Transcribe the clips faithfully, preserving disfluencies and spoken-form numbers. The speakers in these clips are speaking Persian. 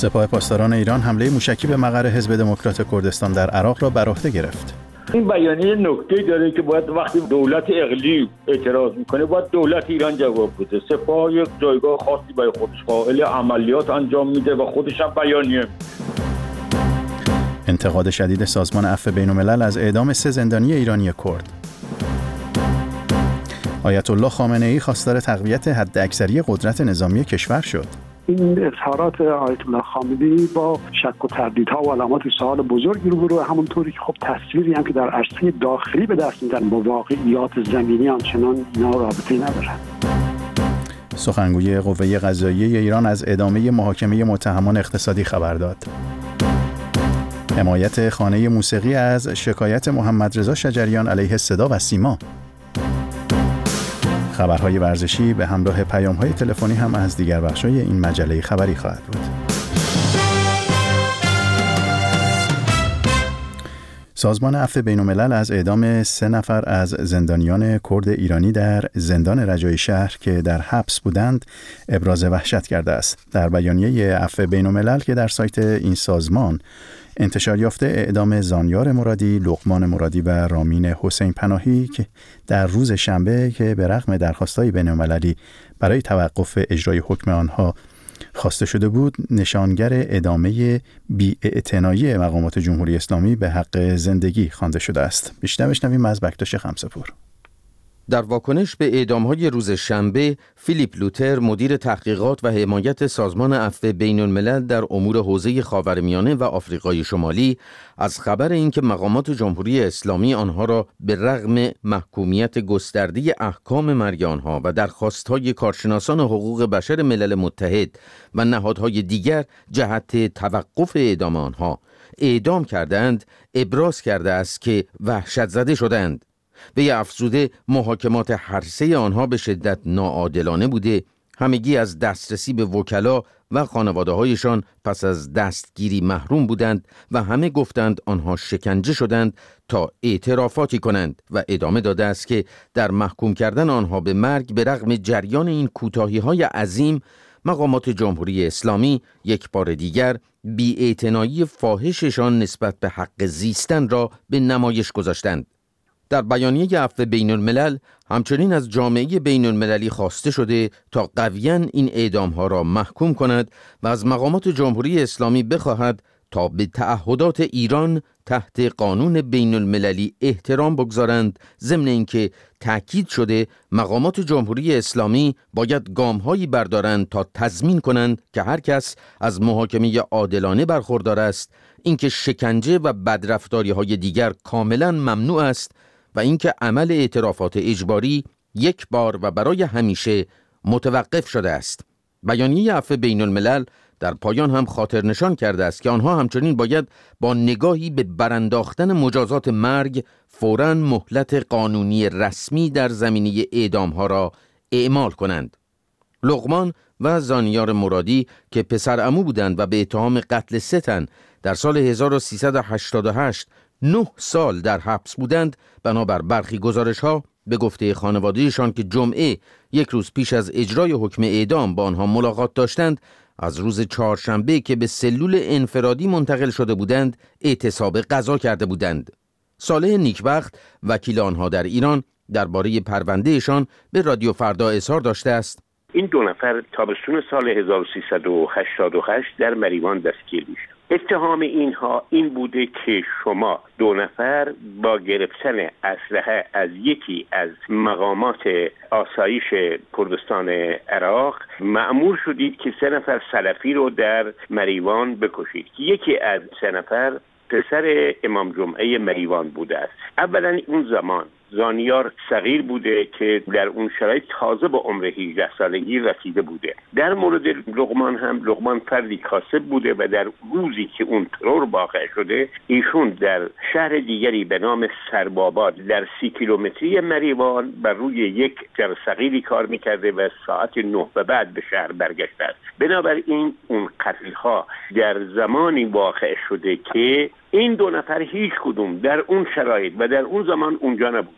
سپاه پاسداران ایران حمله موشکی به مقر حزب دموکرات کردستان در عراق را بر عهده گرفت. این بیانیه نکته داره که باید وقتی دولت اقلیم اعتراض میکنه باید دولت ایران جواب بده. سپاه یک جایگاه خاصی برای خودش قائل، عملیات انجام میده و خودش هم بیانیه. انتقاد شدید سازمان عفو بین‌الملل از اعدام سه زندانی ایرانی کرد. آیت الله خامنه ای خواستار تقویت حداکثری قدرت نظامی کشور شد. این اظهارات آیت الله خامنه‌ای با شک و تردیدها و علامات سوال بزرگی روبرو، همونطوری که خب تصویری هم که در عرصه داخلی به دست میدن با واقعیات زمینی آنچنان اینا رابطه‌ای ندارن. سخنگوی قوه قضاییه ایران از ادامه محاکمه متهمان اقتصادی خبر داد. حمایت خانه موسیقی از شکایت محمد رضا شجریان علیه صدا و سیما. خبرهای ورزشی به همراه پیام‌های تلفنی هم از دیگر بخش‌های این مجله خبری خواهد بود. سازمان عفو بین‌الملل از اعدام سه نفر از زندانیان کرد ایرانی در زندان رجایی شهر که در حبس بودند ابراز وحشت کرده است. در بیانیه عفو بین‌الملل که در سایت این سازمان انتشار یافته، اعدام زانیار مرادی، لقمان مرادی و رامین حسین پناهی که در روز شنبه که به رغم درخواست‌های بین‌المللی برای توقف اجرای حکم آنها خواسته شده بود، نشانگر ادامه بی‌اعتنایی مقامات جمهوری اسلامی به حق زندگی خوانده شده است. بیشتر بشنویم از بکتاش خمسه‌پور. در واکنش به اعدام‌های روز شنبه، فیلیپ لوتر، مدیر تحقیقات و حمایت سازمان عفو بین‌الملل در امور حوزه خاورمیانه و آفریقای شمالی، از خبر اینکه مقامات جمهوری اسلامی آنها را به رغم محکومیت گسترده احکام مرگ آنها و درخواست‌های کارشناسان حقوق بشر ملل متحد و نهادهای دیگر جهت توقف اعدام آنها اعدام کردند، ابراز کرده است که وحشت زده شدند. وی افزوده محاکمات هر سه آنها به شدت ناعادلانه بوده، همگی از دسترسی به وکلا و خانواده‌هایشان پس از دستگیری محروم بودند و همه گفتند آنها شکنجه شدند تا اعترافاتی کنند و ادامه داده است که در محکوم کردن آنها به مرگ به رغم جریان این کوتاهی‌های عظیم، مقامات جمهوری اسلامی یک بار دیگر بی‌اعتنایی فاحششان نسبت به حق زیستن را به نمایش گذاشتند. در بیانیه عفو بین‌الملل همچنین از جامعه بین‌المللی خواسته شده تا قویاً این اعدام‌ها را محکوم کند و از مقامات جمهوری اسلامی بخواهد تا به تعهدات ایران تحت قانون بین‌المللی احترام بگذارند، ضمن اینکه تأکید شده مقامات جمهوری اسلامی باید گام‌هایی بردارند تا تضمین کنند که هر کس از محاکمه عادلانه برخوردار است، اینکه شکنجه و بدرفتاری‌های دیگر کاملاً ممنوع است و اینکه عمل اعترافات اجباری یک بار و برای همیشه متوقف شده است. بیانیه عفو بین‌الملل در پایان هم خاطر نشان کرده است که آنها همچنین باید با نگاهی به برانداختن مجازات مرگ فوراً مهلت قانونی رسمی در زمینه اعدام‌ها را اعمال کنند. لقمان و زانیار مرادی که پسرعمو بودند و به اتهام قتل سه تن در سال هزار و سیصد و هشتاد و هشت نه سال در حبس بودند، بنابر برخی گزارش‌ها به گفته خانواده‌شان که جمعه یک روز پیش از اجرای حکم اعدام با آنها ملاقات داشتند، از روز چهارشنبه که به سلول انفرادی منتقل شده بودند اعتصاب غذا کرده بودند. صالح نیکبخت وکیل آنها در ایران درباره پروندهشان به رادیو فردا اظهار داشته است: این دو نفر تابستون سال هزار و سیصد و هشتاد و هشت در مریوان دستگیر میشد. اتهام اینها این بوده که شما دو نفر با گرفتن اسلحه از یکی از مقامات آسایش کردستان عراق مأمور شدید که سه نفر سلفی رو در مریوان بکشید. یکی از سه نفر پسر امام جمعه مریوان بوده است. اولا اون زمان زانیار صغیر بوده که در اون شرایط تازه با عمر هجده سالگی رسیده بوده. در مورد لقمان هم لقمان فردی کاسب بوده و در روزی که اون ترور واقع شده ایشون در شهر دیگری به نام سرباباد در سی کیلومتری مریوان بر روی یک جر صغیری کار میکرده و ساعت نه و بعد به شهر برگشته است. بنابراین اون قتل‌ها در زمانی واقع شده که این دو نفر هیچ کدوم در اون شرایط و در اون زمان اونجا نبود.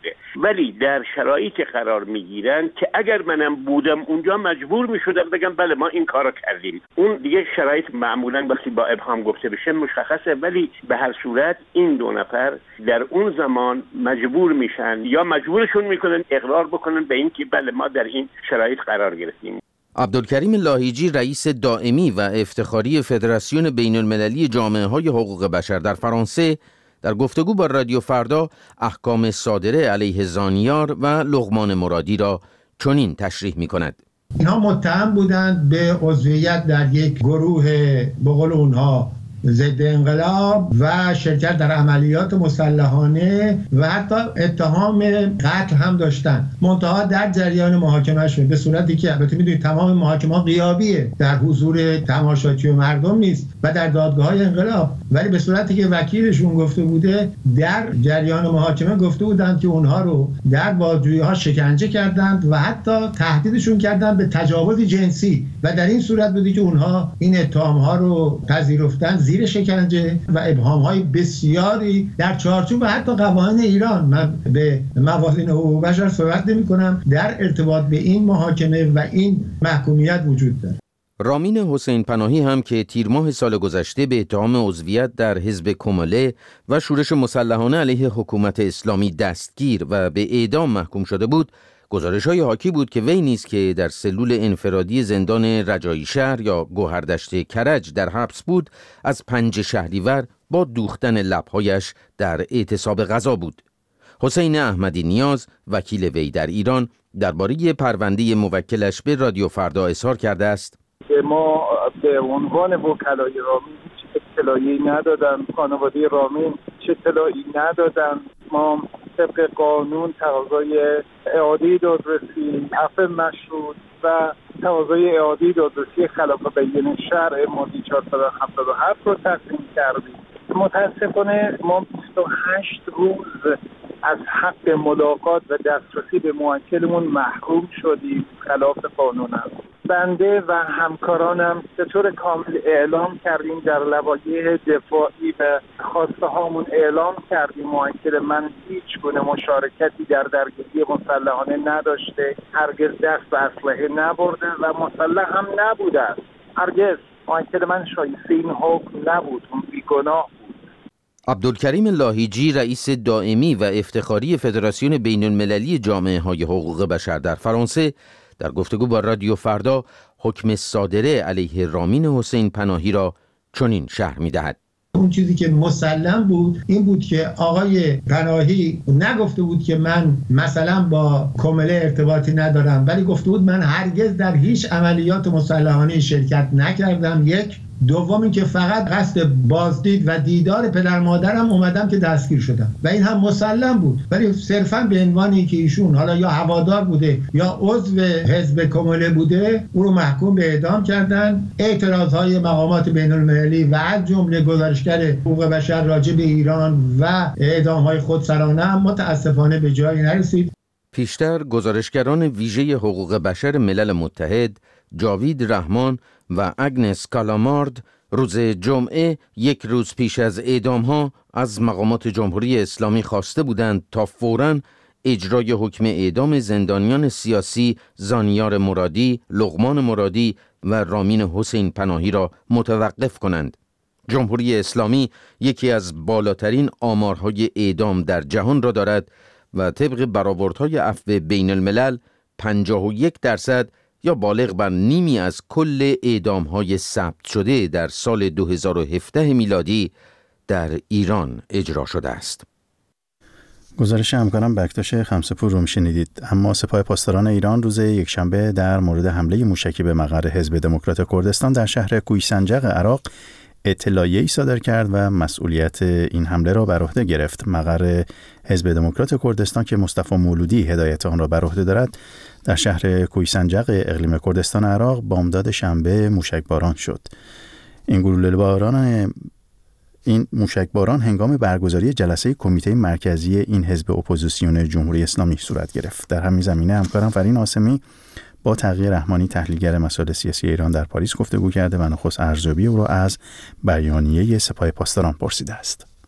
بوده، ولی در شرایطی قرار میگیرن که اگر منم بودم اونجا مجبور میشدم بگم بله ما این کارو کردیم. اون دیگه شرایط معمولا وقتی با ابهام گفته بشه مشخصه، ولی به هر صورت این دو نفر در اون زمان مجبور میشن یا مجبورشون میکنن اقرار بکنن به این که بله ما در این شرایط قرار گرفتیم. عبدالکریم لاهیجی رئیس دائمی و افتخاری فدراسیون بین المللی جامعه های حقوق بشر در فرانسه در گفتگو با رادیو فردا احکام صادره علیه زانیار و لقمان مرادی را چنین تشریح می کند. اینها متهم بودند به عضویت در یک گروه به قول اونها ضد انقلاب و شرکت در عملیات مسلحانه و حتی اتهام قتل هم داشتن. منتها در جریان محاکمهشون به صورتی که البته میدونید تمام محاکمه غیابیه، در حضور تماشاچی و مردم نیست و در دادگاه‌های انقلاب، ولی به صورتی که وکیلشون گفته بوده در جریان محاکمه گفته بودند که اونها رو در بازجویی‌ها شکنجه کردند و حتی تهدیدشون کردند به تجاوز جنسی و در این صورت بودی که اونها این اتهام‌ها رو پذیرفتن زیر شکنجه و ابهام‌های بسیاری در چارچوب و حتی قوانین ایران. من به موازین حقوق بشر صحبت نمی‌کنم، در ارتباط به این محاکمه و این محکومیت وجود دارد. رامین حسین پناهی هم که تیر ماه سال گذشته به اتهام عضویت در حزب کماله و شورش مسلحانه علیه حکومت اسلامی دستگیر و به اعدام محکوم شده بود، گزارش‌های حاکی بود که وی نیز که در سلول انفرادی زندان رجایی شهر یا گوهردشت کرج در حبس بود، از پنج شهریور با دوختن لب‌هایش در اعتصاب غذا بود. حسین احمدی نیاز وکیل وی در ایران درباره پرونده موکلش به رادیو فردا اظهار کرده است: ما به عنوان وکلای رامین هیچ اطلاعی ندادن، خانواده رامین چه اطلاعی ندادن. ما طبق قانون تقاضای اعاده دادرسی، عفو مشروط و تقاضای اعاده دادرسی خلاف بیان شرع ماده چهارصد و هفتاد و هفت رو تقدیم کردیم. متاسفانه ما بیست و هشت روز از حق ملاقات و دسترسی به موکلمون محروم شدیم، خلاف قانون است. بنده و همکارانم به طور کامل اعلام کردیم، در لوایح دفاعی و خواسته هامون اعلام کردیم موکل من هیچ گونه مشارکتی در درگیری مسلحانه نداشته، هرگز دست به اسلحه نبرده و مسلح هم نبوده است. هرگز موکل من شایسته این حکم نبود، اون بیگناه بود. عبدالکریم لاهیجی رئیس دائمی و افتخاری فدراسیون بین المللی جامعه های حقوق بشر در فرانسه در گفتگو با رادیو فردا حکم صادره علیه رامین حسین پناهی را چنین شرح می‌دهد. اون چیزی که مسلم بود این بود که آقای پناهی نگفته بود که من مثلا با کمله ارتباطی ندارم، ولی گفته بود من هرگز در هیچ عملیات مسلحانه شرکت نکردم. یک دوم این که فقط قصد بازدید و دیدار پدر مادرم اومدم که دستگیر شدم و این هم مسلم بود، ولی صرفا به عنوانی که ایشون حالا یا هوادار بوده یا عضو حزب کماله بوده او رو محکوم به اعدام کردن. اعتراضهای مقامات بین المللی و از جمله گزارشگر حقوق بشر راجع به ایران و اعدامهای خودسرانه هم متاسفانه به جایی نرسید. پیشتر گزارشگران ویژه حقوق بشر ملل متحد جاوید رحمان و اگنس کالامارد روز جمعه یک روز پیش از اعدام‌ها از مقامات جمهوری اسلامی خواسته بودند تا فوراً اجرای حکم اعدام زندانیان سیاسی زانیار مرادی، لقمان مرادی و رامین حسین پناهی را متوقف کنند. جمهوری اسلامی یکی از بالاترین آمارهای اعدام در جهان را دارد و طبق برآوردهای عفو بین الملل پنجاه و یک درصد یا بالغ بر نیمی از کل اعدام‌های ثبت شده در سال دو هزار و هفده میلادی در ایران اجرا شده است. گزارش همکارم بکتاش خمسه‌پور رو شنیدید. اما سپاه پاسداران ایران روز یکشنبه در مورد حمله موشکی به مقر حزب دموکرات کردستان در شهر کوهسنجق عراق اطلاعیه‌ای صادر کرد و مسئولیت این حمله را بر عهده گرفت. مقر حزب دموکرات کردستان که مصطفی مولودی هدایت آن را بر عهده دارد در شهر کوهسنجق اقلیم کردستان عراق بامداد شنبه موشکباران شد. این گلوله باران این موشکباران هنگام برگزاری جلسه کمیته مرکزی این حزب اپوزیسیون جمهوری اسلامی صورت گرفت. در همین زمینه همکارم فرین آسمی با تقی رحمانی تحلیلگر مسائل سیاسی ایران در پاریس گفتگو کرده و نخست ارزیابی او را از بیانیه سپاه پاسداران پرسیده است.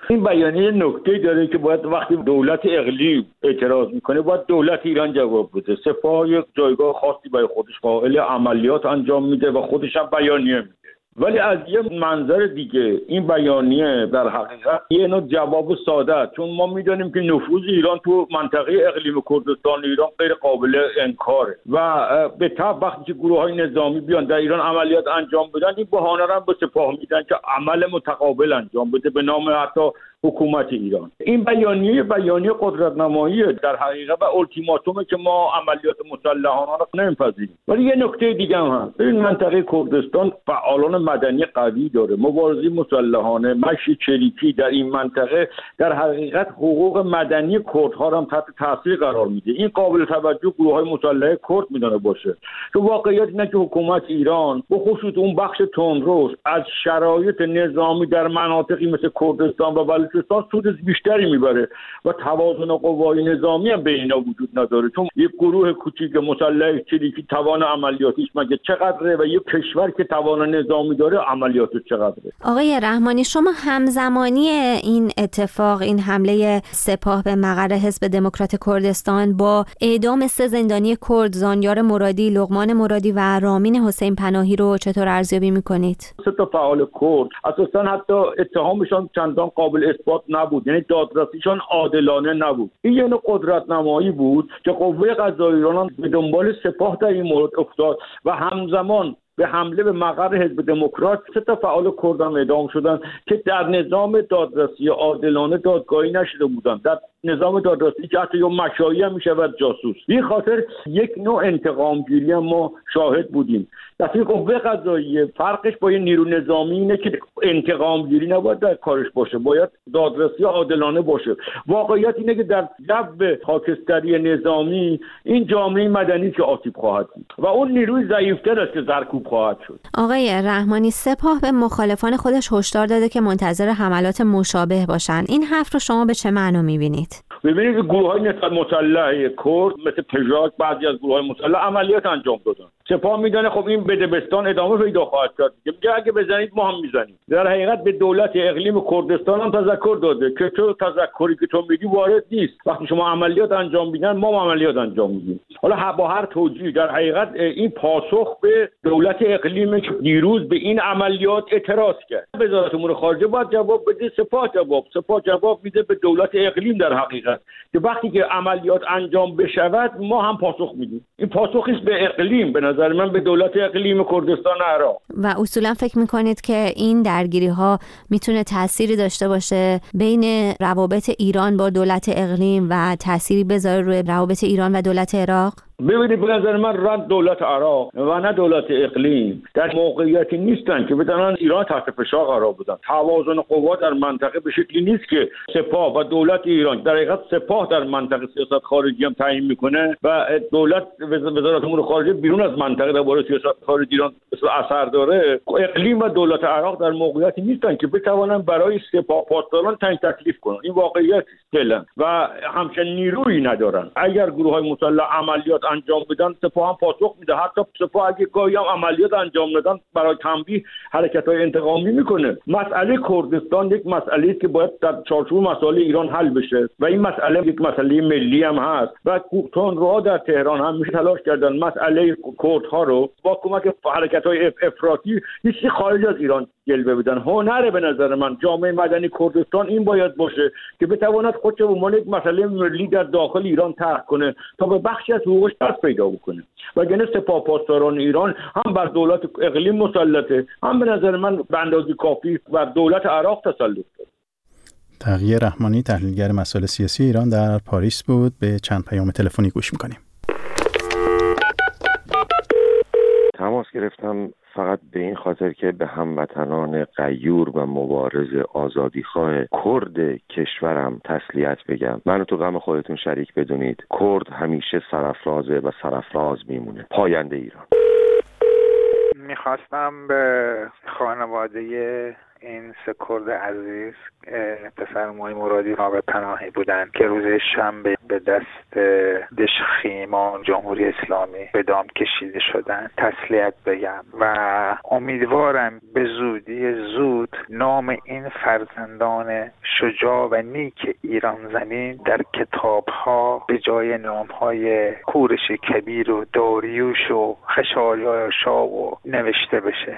این بیانیه نکته داره که باید وقتی دولت اقلیم اعتراض میکنه باید دولت ایران جواب بده. سپاه یک جایگاه خاصی برای خودش قائل، عملیات انجام میده و خودش هم بیانیه میده. ولی از یه منظر دیگه این بیانیه در حقیقت یه نوع جواب ساده است، چون ما میدونیم که نفوذ ایران تو منطقه اقلیم کردستان ایران غیر قابل انکاره و به طب وقتی که گروه‌های نظامی بیان در ایران عملیات انجام بدن این بهانه رو به سپاه میدن که عمل متقابل انجام بده به نام حتی حکومت ایران. این بیانیه بیانیه قدرت نمایی در حقیقت و التیماتومه که ما عملیات مسلحانه رو نمیپذیریم. ولی یه نکته دیگه هم هست. این منطقه کردستان فعالان مدنی قوی داره، مبارزه مسلحانه، مشی چریکی در این منطقه در حقیقت حقوق مدنی کردها رو هم تحت تاثیر قرار میده. این قابل توجه گروه‌های مسلح کرد میدونه باشه. تو واقعیت اینه که حکومت ایران به خصوص اون بخش تندرو از شرایط نظامی در مناطقی مثل کردستان و بلوچستان سود بیشتری میبره و توازن قوای نظامی هم بین اینا وجود نداره، چون یک گروه کوچیک مسلح چریکی توان عملیاتیش مگه چقدره و یک کشور که توان نظامی داره عملیاتش چقدره. آقای رحمانی، شما همزمانی این اتفاق، این حمله سپاه به مقر حزب دموکرات کردستان با اعدام سه زندانی کرد، زانیار مرادی، لقمان مرادی و رامین حسین پناهی رو چطور ارزیابی میکنید؟ سه تا فعال کرد اساسا حتی اتهامشان چندان قابل اثبات نبود، یعنی دادرسیشان عادلانه نبود. این یه نوع قدرت نمایی بود که قوه قضاییه ایران به دنبال سپاه در این مورد افتاد و همزمان به حمله به مقر حزب دموکرات سه تا فعال کرد هم اعدام شدن که در نظام دادرسی عادلانه دادگاهی نشده بودند، در نظام دادرسی که حتی یا مشایی هم میشود جاسوس. این خاطر یک نوع انتقام گیری هم ما شاهد بودیم. دفعه قوه قضاییه فرقش با یه نیرو نظامی اینه که انتقام گیری نباید در کارش باشه، باید دادرسی عادلانه باشه. واقعیت اینه که در جو خاکستری نظامی این جامعه مدنی که آسیب خواهد بود و اون نیروی ضعیف‌تر است که زرکوب خواهد شد. آقای رحمانی، سپاه به مخالفان خودش هشدار داده که منتظر حملات مشابه باشن. این حرف رو شما به چه معنا می‌بینید؟ ببینید گروه‌های نسبت مسلح کرد مثل پژاک، بعضی از گروه‌های مسلح عملیات انجام دادن. سپاه میدونه خب این بدبستان ادامه پیدا خواهد کرد. میگه اگه بزنید ما هم میزنیم. در حقیقت به دولت اقلیم کردستان هم تذکر داده که تو تذکری که تو میدی وارد نیست. وقتی شما عملیات انجام میدن ما هم عملیات انجام میدیم. حالا با هر توجیه در حقیقت این پاسخ به دولت اقلیم که دیروز به این عملیات اعتراض کرد. وزارت امور خارجه باید جواب بده، سپاه جواب سپاه جواب میده به دولت اقلیم در حقیقت که وقتی که عملیات انجام بشود ما هم پاسخ میدیم. این پاسخی است به اقلیم، به نظر من به دولت اقلیم کردستان عراق. و اصولا فکر میکنید که این درگیری ها میتونه تأثیری داشته باشه بین روابط ایران با دولت اقلیم و تأثیری بذاره روی روابط ایران و دولت عراق؟ ببینید به نظر من رد دولت عراق و نه دولت اقلیم در موقعیتی نیستن که بتونن ایران تحت فشار قرار بدن. توازن قوا در منطقه به شکلی نیست که سپاه و دولت ایران، در حقیقت سپاه در منطقه سیاست خارجی هم تعیین میکنه و دولت وزارت امور خارجه بیرون از منطقه درباره سیاست خارجی ایران اثر داره. اقلیم و دولت عراق در موقعیتی نیستن که بتوانن برای سپاه پاسداران تعیین تکلیف کنن. این واقعیت است و همچنین نیرویی ندارن. اگر گروه‌های مسلح عملیات انجام بدن سپاه هم پاسخ میده. حتی سپاه اگه گاهی هم عملیات انجام ندن برای تنبیه حرکت‌های انتقامی میکنه. مسئله کردستان یک مسئله است که باید در چارچوب مسائل ایران حل بشه و این مسئله یک مسئله ملی هم هست و تندروها در تهران هم میشه تلاش کردن مسئله کردها رو با کمک حرکت‌های افراطی هیچ خارج از ایران جلوه بدن. هنر به نظر من جامعه مدنی کردستان این باید باشه که بتواند خودش به عنوان یک مسئله ملی در داخل ایران طرح کنه تا به بخشی از حقوقش دست پیدا بکنه. وگرنه سپاه پاسداران ایران هم بر دولت اقلیم مسلطه، هم به نظر من به اندازه کافی بر دولت عراق تسلط داره. تقی رحمانی، تحلیلگر مسائل سیاسی ایران، در پاریس بود. به چند پیام تلفنی گوش می‌کنیم. تماس گرفتم فقط به این خاطر که به هموطنان غیور و مبارز آزادیخواه کرد کشورم تسلیت بگم. منو تو غم خودتون شریک بدونید. کرد همیشه سرافرازه و سرافراز میمونه. پاینده ایران. میخواستم به خانواده این سه کرد عزیز پسر مای مرادی نابه پناهی بودند که روز شنبه به دست دشخیمان جمهوری اسلامی به دام کشیده شدند. تسلیت بگم و امیدوارم به زودی زود نام این فرزندان شجاع و نیک ایران زمین در کتاب‌ها به جای نام‌های کورش کبیر و داریوش و خشایار شاه و نوشته بشه.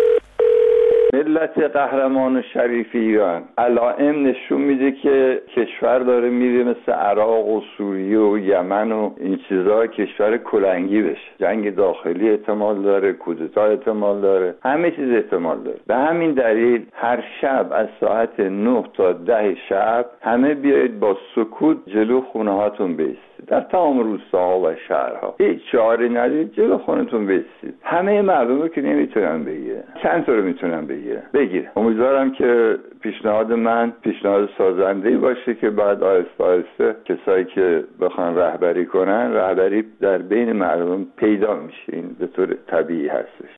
ملت قهرمان و شریف ایران علائم نشون میده که کشور داره میره مثل عراق و سوریه و یمن و این چیزا، کشور کلنگی بشه. جنگ داخلی احتمال داره، کودتا احتمال داره، همه چیز احتمال داره. به همین دلیل هر شب از ساعت نه تا ده شب همه بیایید با سکوت جلو خونه هاتون بیستید. در تمام روستاها و شهرها هیچ چاره ندید، جلو خونتون بیستید. همه مردم رو که نمیتونن بگیرن، چند تا رو میتونن بگیرن بگیرن. امیدوارم که پیشنهاد من پیشنهاد سازنده‌ای باشه که بعد آهسته آهسته کسایی که بخوان رهبری کنن، رهبری در بین مردم پیدا میشه. این به طور طبیعی هستش.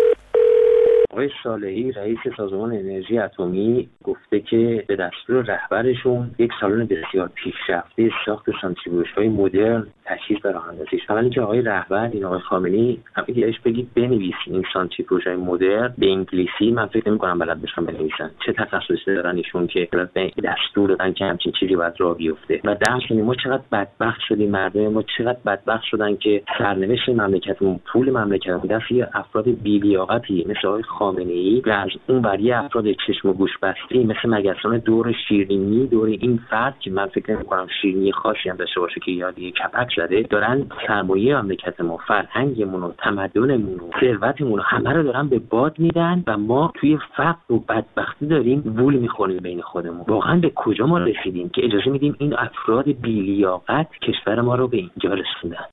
آقای صالحی رئیس سازمان انرژی اتمی گفته که به دستور رهبرشون یک سالن بسیار پیشرفته ساخت سانتریفیوژهای مدرن تجهیز به راه اندازی. اولا که آقای رهبر این آقای خامنه‌ای همین که اش بگید بنویسین این سانتریفیوژهای مدرن به انگلیسی، من فکر نمی‌کنم بلد باشن بنویسن. چه تخصصی دارن ایشون که به دستور دادن که همچین چیزی باید راه بیفته. و درس کنیم ما چقدر بدبخت شدیم، مردم ما چقدر بدبخت شدن که سرنوشت مملکتمون، پول مملکتمون دست افراد بی‌لیاقتی مثل آقای خامنه‌ای و از اون وری افراد چشم و گوش بسته مثل مگسان دور شیرینی، دور این فرد که من فکر نمی‌کنم شیرینی خاصی هم داشته باشه که یادی کپک زده، دارن سرمایه مملکتمون، فرهنگمون و تمدنمون و ثروتمون رو همه رو دارن به باد میدن و ما توی فقر و بدبختی داریم وول می‌خوریم بین خودمون. واقعا به کجا ما رسیدیم که اجازه میدیم این افراد بی‌لیاقت کشور ما رو به اینجا رسوندن؟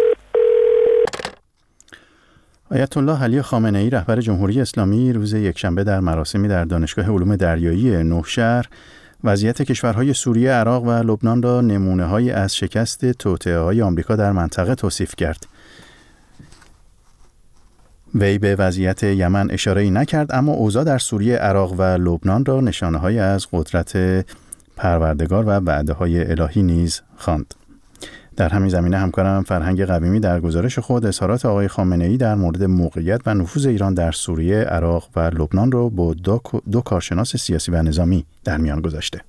آیت الله علی خامنه‌ای رهبر جمهوری اسلامی روز یکشنبه در مراسمی در دانشگاه علوم دریایی نوشهر وضعیت کشورهای سوریه، عراق و لبنان را نمونه‌هایی از شکست توطئه‌های آمریکا در منطقه توصیف کرد. وی به وضعیت یمن اشاره‌ای نکرد، اما اوضاع در سوریه، عراق و لبنان را نشانه‌هایی از قدرت پروردگار و وعده‌های الهی نیز خواند. در همین زمینه همکارم فرهنگ قویمی در گزارش خود اظهارات آقای خامنه‌ای در مورد موقعیت و نفوذ ایران در سوریه، عراق و لبنان را با دو, دو کارشناس سیاسی و نظامی در میان گذاشته.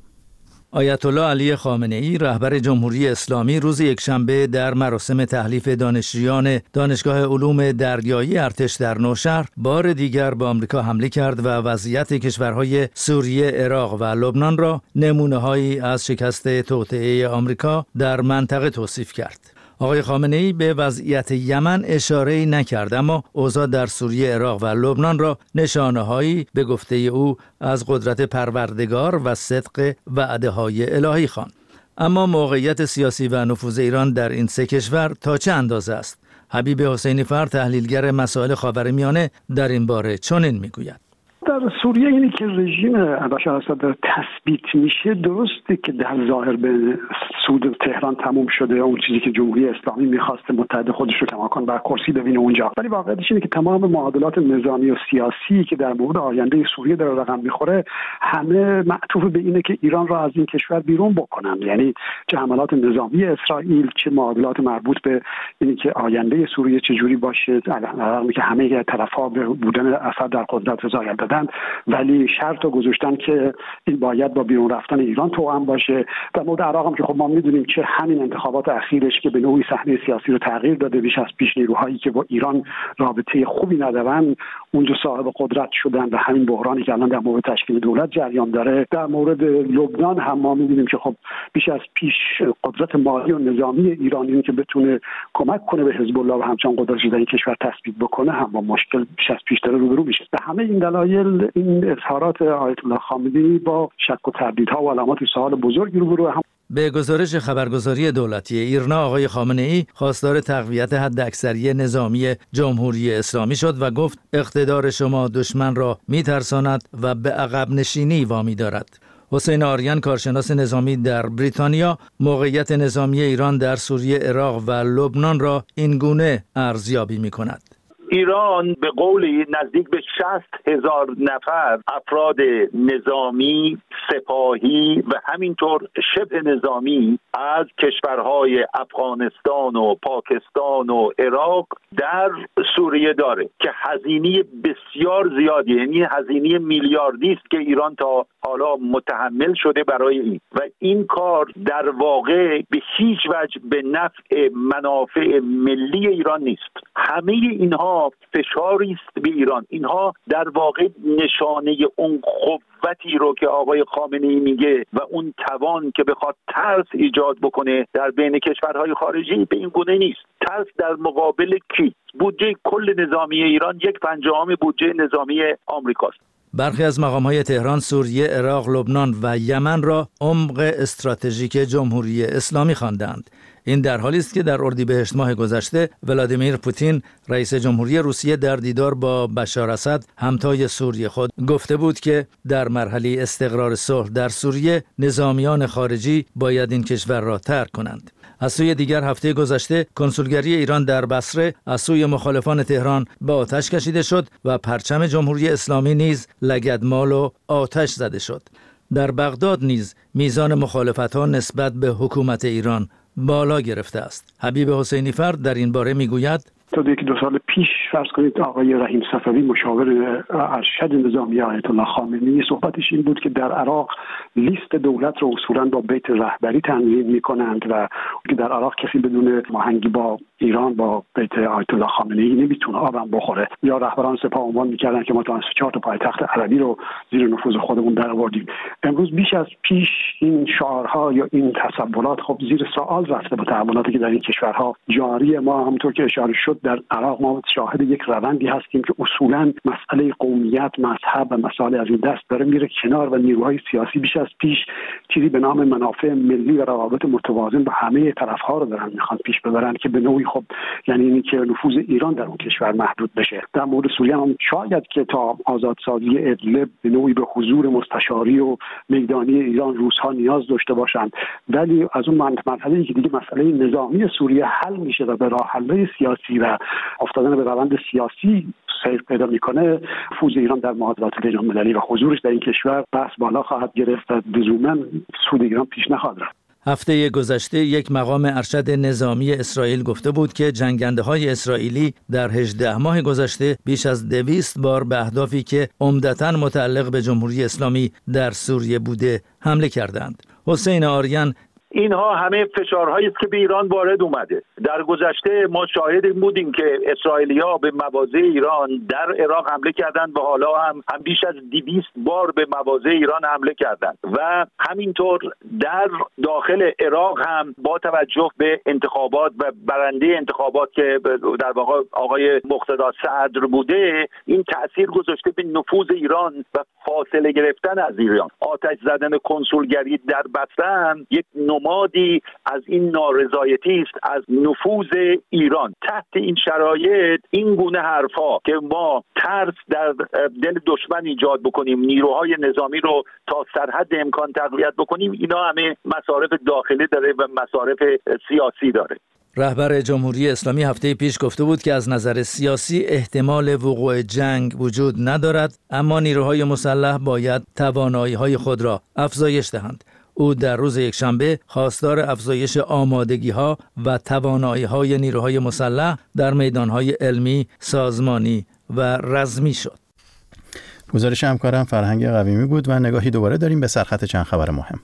آیت الله علی خامنه‌ای رهبر جمهوری اسلامی روز یکشنبه در مراسم تحلیف دانشجویان دانشگاه علوم دریایی ارتش در نوشهر بار دیگر به آمریکا حمله کرد و وضعیت کشورهای سوریه، عراق و لبنان را نمونه‌هایی از شکست توطئه آمریکا در منطقه توصیف کرد. آقای خامنه‌ای به وضعیت یمن اشاره‌ای نکرد، اما اوضاع در سوریه، عراق و لبنان را نشانه‌هایی به گفته او از قدرت پروردگار و صدق وعده‌های الهی خواند. اما موقعیت سیاسی و نفوذ ایران در این سه کشور تا چه اندازه است؟ حبیب حسینی فر تحلیلگر مسائل خاورمیانه در این باره چنین میگوید: در سوریه اینی که رژیم بشار اسد داره تثبیت میشه، درسته که در ظاهر به سود تهران تموم شده، اون چیزی که جمهوری اسلامی میخواسته متحد خودش رو کماکان بر کرسی ببینه اونجا، ولی واقعیتش اینه که تمام معادلات نظامی و سیاسی که در مورد آینده سوریه داره رقم میخوره همه معطوف به اینه که ایران را از این کشور بیرون بکنن. یعنی چه حملات نظامی اسرائیل، چه معادلات مربوط به اینی که آینده سوریه چجوری باشه، علاوه که همه طرفا به بودن اسد در قدرت رضایت دادن، ولی شرط گذاشتن که این باید با بیرون رفتن ایران توأم باشه. در مورد عراق هم که خب ما میدونیم که همین انتخابات اخیرش که به نوعی صحنه سیاسی رو تغییر داده، بیش از پیش نیروهایی که با ایران رابطه خوبی ندارن اونجا صاحب قدرت شدن و همین بحرانی که الان در مورد تشکیل دولت جریان داره. در مورد لبنان هم ما میدونیم که خب بیش از پیش قدرت مالی و نظامی ایرانی که بتونه کمک کنه به حزب الله و همچنان قدرتش در این کشور تثبیت بکنه هم با مشکل بیش از پیش داره روبرو میشه. به همه این دلایل این اظهارات آیت الله خامنه‌ای با شک و تردیدها و علامات سوال بزرگی روبرو هم. به گزارش خبرگزاری دولتی ایرنا، آقای خامنه‌ای خواستار تقویت حداکثری نظامی جمهوری اسلامی شد و گفت اقتدار شما دشمن را میترساند و به عقب نشینی وامی دارد. حسین آریان کارشناس نظامی در بریتانیا موقعیت نظامی ایران در سوریه، عراق و لبنان را این گونه ارزیابی می‌کند. ایران به قول نزدیک به شصت هزار نفر افراد نظامی، سپاهی و همینطور شبه نظامی از کشورهای افغانستان و پاکستان و عراق در سوریه داره که هزینه بسیار زیادی، یعنی هزینه میلیاردی است که ایران تا حالا متحمل شده برای این و این کار در واقع به هیچ وجه به نفع منافع ملی ایران نیست. همه اینها فشاری است به ایران. اینها در واقع نشانه اون قوتی رو که آقای خامنه‌ای میگه و اون توان که بخواد ترس ایجاد بکنه در بین کشورهای خارجی به این گونه نیست. ترس در مقابل کی؟ بودجه کل نظامی ایران یک پنجاهم بودجه نظامی آمریکاست. برخی از مقام‌های تهران سوریه، عراق، لبنان و یمن را عمق استراتژیک جمهوری اسلامی خواندند. این در حالی است که در اردیبهشت ماه گذشته ولادیمیر پوتین رئیس جمهوری روسیه در دیدار با بشار اسد همتای سوریه خود گفته بود که در مرحله استقرار صلح در سوریه نظامیان خارجی باید این کشور را ترک کنند. از سوی دیگر هفته گذشته کنسولگری ایران در بصره از سوی مخالفان تهران به آتش کشیده شد و پرچم جمهوری اسلامی نیز لگدمال و آتش زده شد. در بغداد نیز میزان مخالفت‌ها نسبت به حکومت ایران بالا گرفته است. حبیب حسینی فرد در این باره میگوید تا دیگه دو سال پیش فرض کنید آقای رحیم صفوی مشاور ارشد نظامی آیت الله خامنه‌ای صحبتش این بود که در عراق لیست دولت رو اصولا با بیت رهبری تنظیم میکنند و که در عراق کسی بدون هماهنگی با ایران با بیت آیت الله خامنه‌ای نمیتونه آبم بخوره. یا رهبران سپاه عنوان میکردن که ما تا چهار تا پایتخت عربی رو زیر نفوذ خودمون درآوردیم. امروز بیش از پیش این شعارها یا این تصورات خب زیر سوال رفته با تحولاتی که در این کشورها جاری. ما همونطور که اشاره شد در عراق ما شاهد یک روندی هستیم که اصولا مسئله قومیت، مذهب و مسائل از این دست داره میره کنار و نیروهای سیاسی بیش از پیش چیزی به نام منافع ملی و روابط متوازن با همه طرف‌ها رو دارن میخوان پیش ببرن که به نوعی خب یعنی اینی که نفوذ ایران در اون کشور محدود بشه. در مورد سوریه هم شاید که تا آزادسازی ادلب به نوعی به حضور مستشاری و میدانی ایران روس‌ها نیاز داشته باشند، ولی از اون مرحله‌ای که دیگه مسئله نظامی سوریه حل میشه و به راه حل سیاسی و افتادن به روند سیاسی سیر پیدا میکنه، نفوذ ایران در محاضرات بین‌المللی و حضورش در این کشور بحث بالا خواهد گرفت و لزوما سود ایران پیش نخواهد رفت. هفته گذشته یک مقام ارشد نظامی اسرائیل گفته بود که جنگنده‌های اسرائیلی در هجده ماه گذشته بیش از دویست بار به اهدافی که عمدتاً متعلق به جمهوری اسلامی در سوریه بوده حمله کردند. حسین آریان اینها همه فشارهایی است که به ایران وارد اومده. در گذشته ما شاهد بودیم که اسرائیلی‌ها به مواضع ایران در عراق حمله کردند و حالا هم, هم بیش از دویست بار به مواضع ایران حمله کردند و همینطور در داخل عراق هم با توجه به انتخابات و برنده انتخابات که در واقع آقای مقتدی صدر بوده، این تأثیر گذاشته به نفوذ ایران و فاصله گرفتن از ایران. آتش زدن کنسولگری در بصره یک نمادی از این نارضایتی است از نفوذ ایران. تحت این شرایط این گونه حرفا که ما ترس در دل دشمن ایجاد بکنیم، نیروهای نظامی رو تا سرحد امکان تقویت بکنیم، اینا همه مصارف داخلی داره و مصارف سیاسی داره. رهبر جمهوری اسلامی هفته پیش گفته بود که از نظر سیاسی احتمال وقوع جنگ وجود ندارد، اما نیروهای مسلح باید توانایی‌های خود را افزایش دهند. او در روز یکشنبه خواستار افزایش آمادگی‌ها و توانایی‌های نیروهای مسلح در میدان‌های علمی، سازمانی و رزمی شد. گزارش همکارم فرهنگ قویمی بود و نگاهی دوباره داریم به سرخط چند خبر مهم.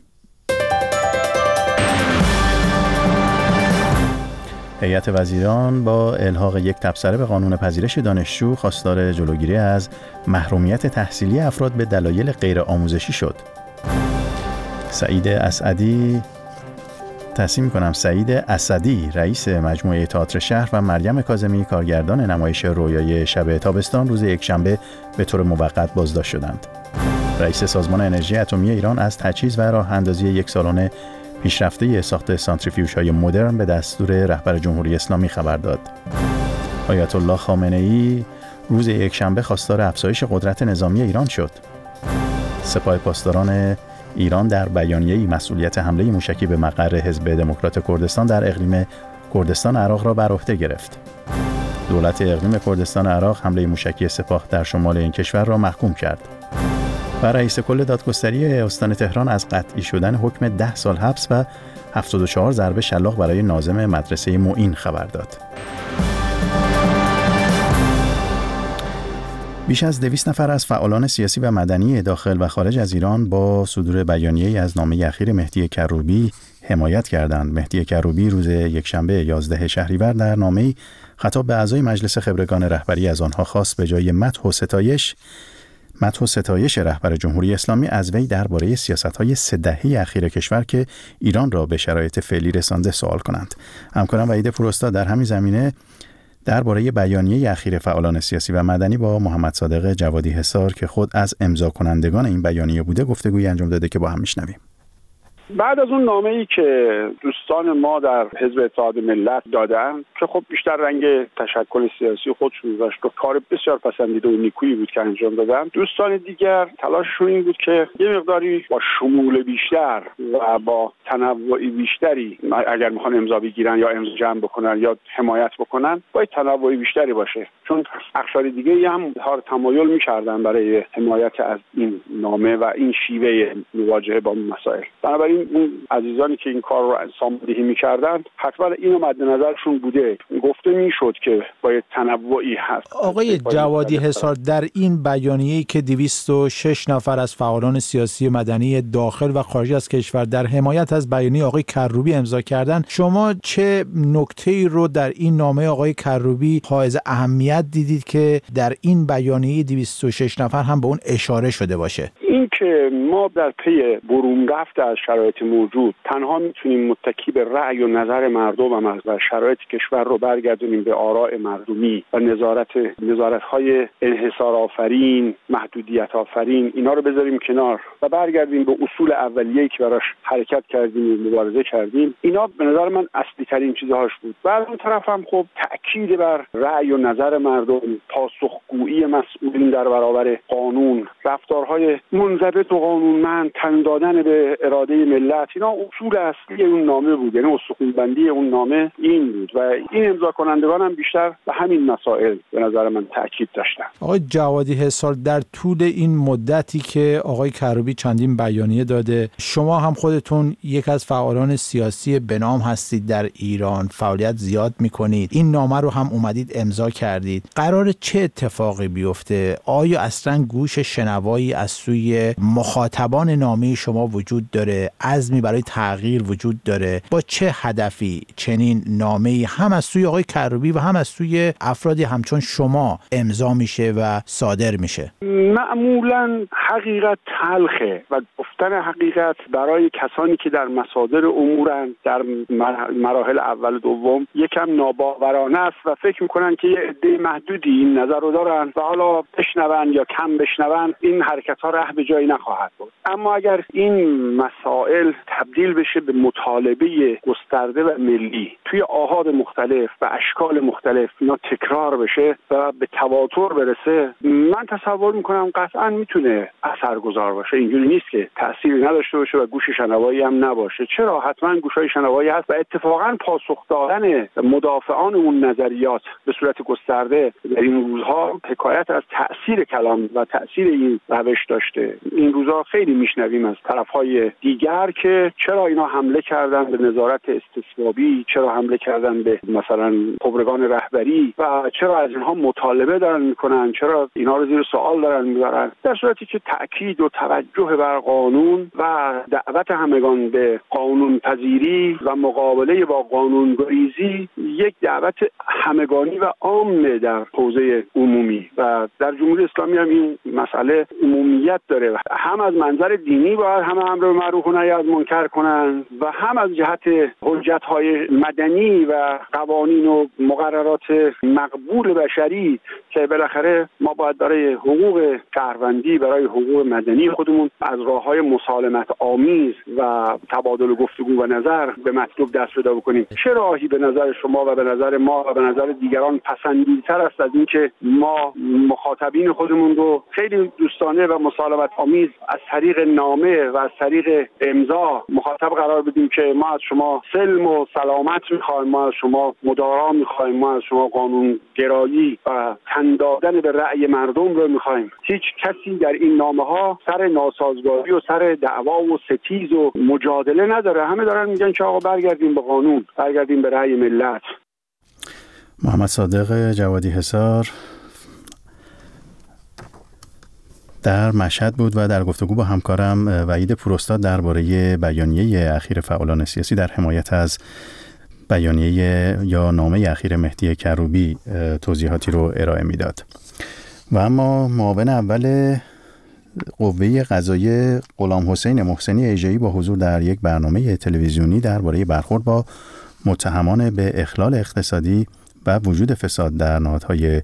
هیئت وزیران با الحاق یک تبصره به قانون پذیرش دانشجو خواستار جلوگیری از محرومیت تحصیلی افراد به دلایل غیر آموزشی شد. سعید اسعدی تصمیم می‌کنم سعید اسدی رئیس مجموعه تئاتر شهر و مریم کاظمی کارگردان نمایش رویای شب تابستان روز یکشنبه به طور موقت بازداشت شدند. رئیس سازمان انرژی اتمی ایران از تجهیز و راه اندازی یک سالن پیشرفته ساخت سانتریفیوژهای مدرن به دستور رهبر جمهوری اسلامی خبر داد. آیت الله خامنه‌ای روز یکشنبه خواستار افزایش قدرت نظامی ایران شد. سپاه پاسداران ایران در بیانیه‌ای مسئولیت حمله موشکی به مقر حزب دموکرات کردستان در اقلیم کردستان عراق را بر عهده گرفت. دولت اقلیم کردستان عراق حمله موشکی سپاه در شمال این کشور را محکوم کرد. و رئیس کل دادگستری استان تهران از قطعی شدن حکم ده سال حبس و هفتاد و چهار ضربه شلاق برای ناظم مدرسه معین خبر داد. بیش از دویست نفر از فعالان سیاسی و مدنی داخل و خارج از ایران با صدور بیانیه‌ای از نامه اخیر مهدی کروبی حمایت کردند. مهدی کروبی روز یکشنبه یازده شهریور در نامه‌ای خطاب به اعضای مجلس خبرگان رهبری از آنها خواست به جای مدح و ستایش مدح و ستایش رهبر جمهوری اسلامی از وی درباره سیاست‌های سه دهه اخیر کشور که ایران را به شرایط فعلی رسانده سوال کنند. همکارم وحید پوراستاد در همین زمینه درباره بیانیه اخیر فعالان سیاسی و مدنی با محمد صادق جوادی حصار که خود از امضا کنندگان این بیانیه بوده گفتگویی انجام داده که با هم میشنویم. بعد از اون نامه‌ای که دوستان ما در حزب اتحاد ملت دادن که خب بیشتر رنگ تشکل سیاسی خودشون داشت و کار بسیار پسندیده و نیکویی بود که انجام دادن، دوستان دیگر تلاششون این بود که یه مقداری با شمول بیشتر و با تنوعی بیشتری اگر میخوان امضا بگیرن یا امضا جمع بکنن یا حمایت بکنن باید تنوعی بیشتری باشه، چون اقشار دیگه هم هر تمایل می‌کردن برای حمایت از این نامه و این شیوه مواجهه با مسائل. بنابراین اون عزیزانی که این کار رو ساماندهی می‌کردن حتما اینو مد نظرشون بوده، گفته میشد که باید تنوعی هست. آقای جوادی حصار، در این بیانیه‌ای که دویست و شش نفر از فعالان سیاسی مدنی داخل و خارج از کشور در حمایت از بیانیه آقای کروبی امضا کردن، شما چه نکته‌ای رو در این نامه آقای کروبی حائز اهمیت دیدید که در این بیانیه دویست و شش نفر هم به اون اشاره شده باشه؟ این که ما در پی برون رفت از شرایط موجود تنها میتونیم متکی به رأی و نظر مردم و شرایط کشور رو برگردونیم به آراء مردمی و نظارت نظارت‌های انحصار آفرین، محدودیت آفرین، اینا رو بذاریم کنار و برگردیم به اصول اولیه‌ای که براش حرکت کردیم و مبارزه کردیم. اینا به نظر من اصلی ترین چیزهاش بود. و از اون طرف هم خب تأکید بر رأی و نظر مردم، پاسخگویی مسئولین در برابر قانون، رفتارهای منضبط و قانونمند، تن دادن به اراده ملت، اینا اصول اصلی اون نامه بود، یعنی استخوان‌بندی اون نامه این بود و این امضا کنندگان هم بیشتر به همین مسائل به نظر من تاکید داشتن. آقای جوادی حصار، در طول این مدتی که آقای کروبی چندین بیانیه داده، شما هم خودتون یک از فعالان سیاسی به نام هستید در ایران، فعالیت زیاد میکنید، این نامه رو هم اومدید امضا کردید. قرار چه اتفاقی بیفته؟ آیا اصلا گوش شنوایی از سوی مخاطبان نامه شما وجود داره؟ عزمی برای تغییر وجود داره؟ با چه هدفی چنین نامه‌ای هم از سوی آقای کروبی و هم از سوی افرادی همچون شما امضا میشه و صادر میشه؟ معمولاً حقیقت تلخه و گفتن حقیقت برای کسانی که در مصادر امورن در مراحل اول دوم یکم ناباورانه است و فکر میکنن که یه عده محدودی این نظر رو دارن و حالا بشنون یا کم بشنون این حرکت ها ره به جایی نخواهد بود. اما اگر این مسائل تبدیل بشه به مطالبه گسترده و ملی توی آحاد مختلف و اشکال مختلف، اینا تکرار بشه و به تواتر برسه، من تصور میکنم قطعا میتونه اثرگذار باشه. اینجوری نیست که تأثیری نداشته باشه و گوش شنوایی هم نباشه. چرا؟ حتما گوشای شنوایی هست و اتفاقا پاسخ دادن مدافعان اون نظریات به صورت گسترده در این روزها حکایت از تأثیر کلام و تأثیر این روش داشته. این روزها خیلی میشنویم از طرفهای دیگر که چرا اینا حمله کردن به نظارت استصوابی، چرا حمله کردن به مثلا خبرگان رهبری و چرا از اینها مطالبه دارن میکنن، چرا اینا رو زیر سوال دارن میبرن، در صورتی که تأکید و توجه بر قانون و دعوت همگان به قانون پذیری و مقابله با قانون گریزی یک دعوت همگانی و عام در حوزه عمومی و در جمهوری اسلامی هم این مسئله عمومیت داره. هم از منظر دینی باید همه امر به معروف و نهی از منکر کنن و هم از جهت حجت‌های مدنی و قوانین و مقررات مقبول بشری که بالاخره ما باید برای حقوق شهروندی، برای حقوق مدنی خودمون از راه‌های مسالمت آمیز و تبادل گفتگو و نظر به مطلوب دست پیدا بکنیم. چه راهی به نظر شما و به نظر ما و به نظر دیگران پسندیدتر است از اینکه ما مخاطبین خودمون رو خیلی دوستانه و مسالمت آمیز از طریق نامه و از طریق امضا مخاطب قرار بدیم که ما از شما سلم و سلامت می‌خوایم، ما از شما مدارا می‌خوایم، ما از شما قانون گرایی و تن دادن به رأی مردم رو می‌خوایم. هیچ کسی در این نامه‌ها سر ناسازگاری و سر دعوا و ستیز و مجادله نداره. همه دارن میگن که آقا برگردیم به قانون، برگردیم به رأی ملت. محمد صادق جوادی حصار در مشهد بود و در گفتگو با همکارم وحید پوراستاد درباره بیانیه اخیر فعالان سیاسی در حمایت از بیانیه یا نامه اخیر مهدی کروبی توضیحاتی رو ارائه میداد. و اما معاون اول قوه قضاییه غلام حسین محسنی ایجایی با حضور در یک برنامه تلویزیونی درباره برخورد با متهمان به اخلال اقتصادی و وجود فساد در نهادهای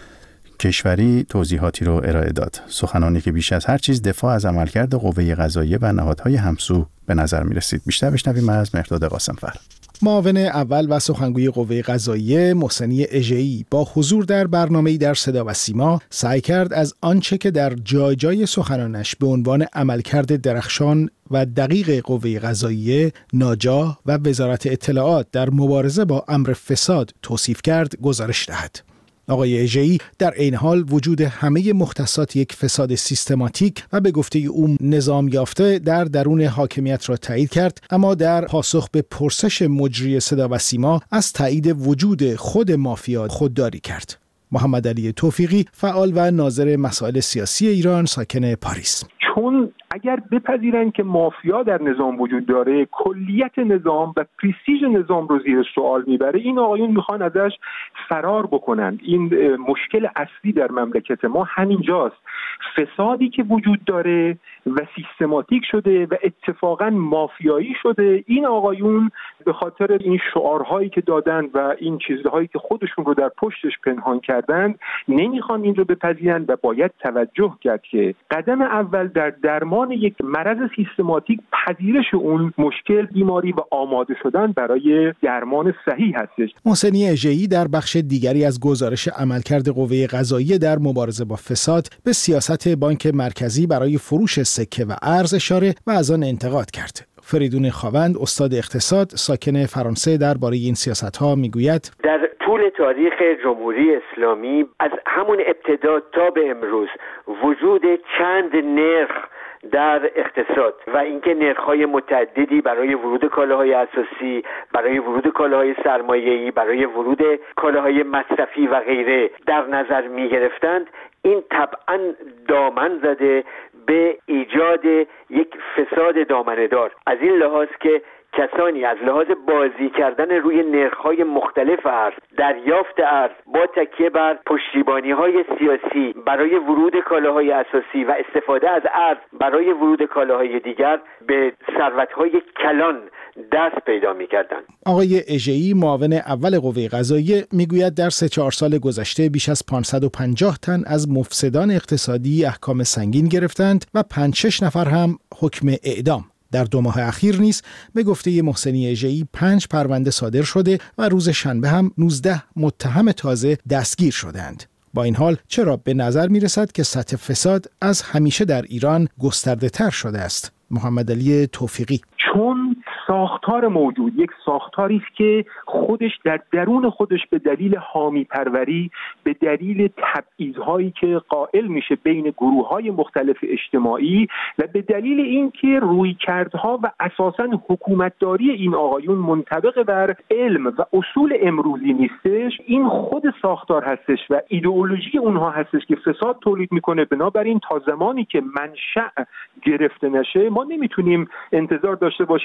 کشوری توضیحاتی رو ارائه داد. سخنانی که بیش از هر چیز دفاع از عملکرد قوه قضاییه و نهادهای همسو به نظر می رسید. بیشتر بشنویم از مهرداد قاسمفر. معاون اول و سخنگوی قوه قضاییه محسنی اژه‌ای با حضور در برنامه‌ای در صدا و سیما سعی کرد از آنچه که در جای جای سخنانش به عنوان عملکرد درخشان و دقیق قوه قضاییه، ناجا و وزارت اطلاعات در مبارزه با امر فساد توصیف کرد گزارش دهد. آقای اژه‌ای در این حال وجود همه مختصات یک فساد سیستماتیک و به گفته او نظام یافته در درون حاکمیت را تایید کرد، اما در پاسخ به پرسش مجری صدا و سیما از تایید وجود خود مافیا خودداری کرد. محمد علی توفیقی، فعال و ناظر مسائل سیاسی ایران، ساکن پاریس: چون اگر بپذیرن که مافیا در نظام وجود داره، کلیت نظام و پرستیژ نظام رو زیر سوال میبره. این آقایون میخوان ازش فرار بکنن. این مشکل اصلی در مملکت ما همینجاست. فسادی که وجود داره و سیستماتیک شده و اتفاقا مافیایی شده. این آقایون به خاطر این شعارهایی که دادن و این چیزهایی که خودشون رو در پشتش پنهان کردن نمیخوان این رو بپذیرن و باید توجه کرد که قدم اول در درمان یک مرض سیستماتیک پذیرش اون مشکل، بیماری و آماده شدن برای درمان صحیح هستش. محسنی اژه‌ای در بخش دیگری از گزارش عملکرد قوه قضاییه در مبارزه با فساد به سیاست بانک مرکزی برای فروش سکه و ارز اشاره و از آن انتقاد کرد. فریدون خاوند، استاد اقتصاد ساکن فرانسه، درباره این سیاست‌ها میگوید: در طول تاریخ جمهوری اسلامی از همون ابتدا تا به امروز وجود چند نرخ در اقتصاد و اینکه نرخ‌های متعددی برای ورود کالاهای اساسی، برای ورود کالاهای سرمایه‌ای، برای ورود کالاهای مصرفی و غیره در نظر می‌گرفتند، این طبعاً دامن زده به ایجاد یک فساد دامنه‌دار. از این لحاظ که کسانی از لحاظ بازی کردن روی نرخ‌های مختلف ارز، دریافت ارز با تکیه بر پشتیبانی‌های سیاسی برای ورود کالاهای اساسی و استفاده از ارز برای ورود کالاهای دیگر به ثروت‌های کلان دست پیدا می‌کردند. آقای اژه‌ای، معاون اول قوه قضاییه، میگوید در سه چهار سال گذشته بیش از پانصد و پنجاه تن از مفسدان اقتصادی احکام سنگین گرفتند و پنج شش نفر هم حکم اعدام. در دو ماه اخیر نیز به گفته محسنی اژه‌ای پنج پرونده صادر شده و روز شنبه هم نوزده متهم تازه دستگیر شدند. با این حال چرا به نظر می رسد که سطح فساد از همیشه در ایران گسترده تر شده است؟ محمد علی توفیقی: چون ساختار موجود یک ساختاری است که خودش در درون خودش به دلیل حامی پروری، به دلیل تبعیض‌هایی که قائل میشه بین گروه‌های مختلف اجتماعی و به دلیل اینکه رویکردها و اساساً حکومتداری این آقایون منطبق بر علم و اصول امروزی نیستش، این خود ساختار هستش و ایدئولوژی اونها هستش که فساد تولید میکنه. بنابراین تا زمانی که منشأ گرفته نشه ما نمیتونیم انتظار داشته باشیم حالا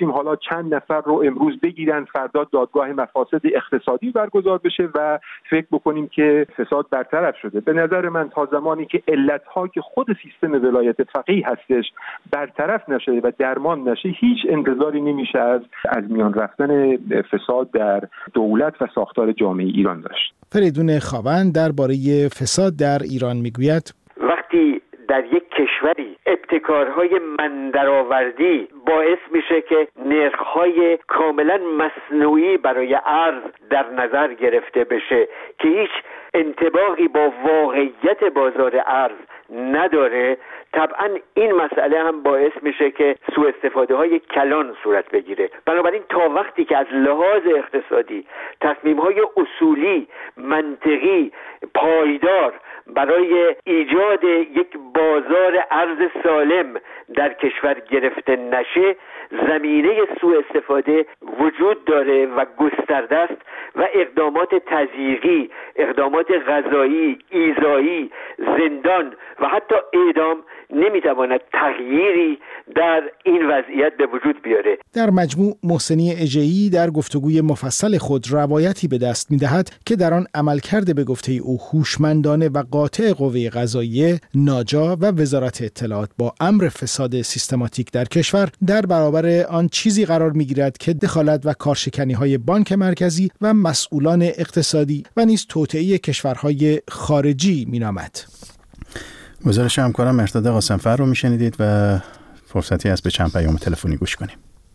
چند نفر رو امروز بگیرن، فردا دادگاه مفاسد اقتصادی برگزار بشه و فکر بکنیم که فساد برطرف شده. به نظر من تا زمانی که علت‌ها که خود سیستم ولایت فقیه هستش برطرف نشه و درمان نشه، هیچ انتظاری نمیشه از از میان رفتن فساد در دولت و ساختار جامعه ایران داشت. فریدون خاوند درباره فساد در ایران میگوید وقتی در یک کشوری ابتکارهای مندرآوردی باعث میشه که نرخ‌های کاملا مصنوعی برای ارز در نظر گرفته بشه که هیچ انطباقی با واقعیت بازار ارز نداره، طبعا این مسئله هم باعث میشه که سوء استفاده های کلان صورت بگیره. بنابراین تا وقتی که از لحاظ اقتصادی تصمیم های اصولی، منطقی، پایدار برای ایجاد یک بازار ارز سالم در کشور گرفته نشه، زمینه سوء استفاده وجود داره و گسترده است و اقدامات تضییقی، اقدامات قضایی، ایذایی، زندان و حتی اعدام نمیتواند تغییری در این وضعیت به وجود بیاره. در مجموع محسنی اژه‌ای در گفتگوی مفصل خود روایتی به دست می‌دهد که در آن عملکرد به گفته او هوشمندانه و قاطع قوه قضاییه، ناجا و وزارت اطلاعات با امر فساد سیستماتیک در کشور در برابر آن چیزی قرار می‌گیرد که دخالت و کارشکنی‌های بانک مرکزی و مسئولان اقتصادی و نیز توطئه کشورهای خارجی می‌نامد. گزارش همکارم مرتضی قاسمفر رو میشنیدید و فرصتی است به چند پیام تلفنی گوش کنیم.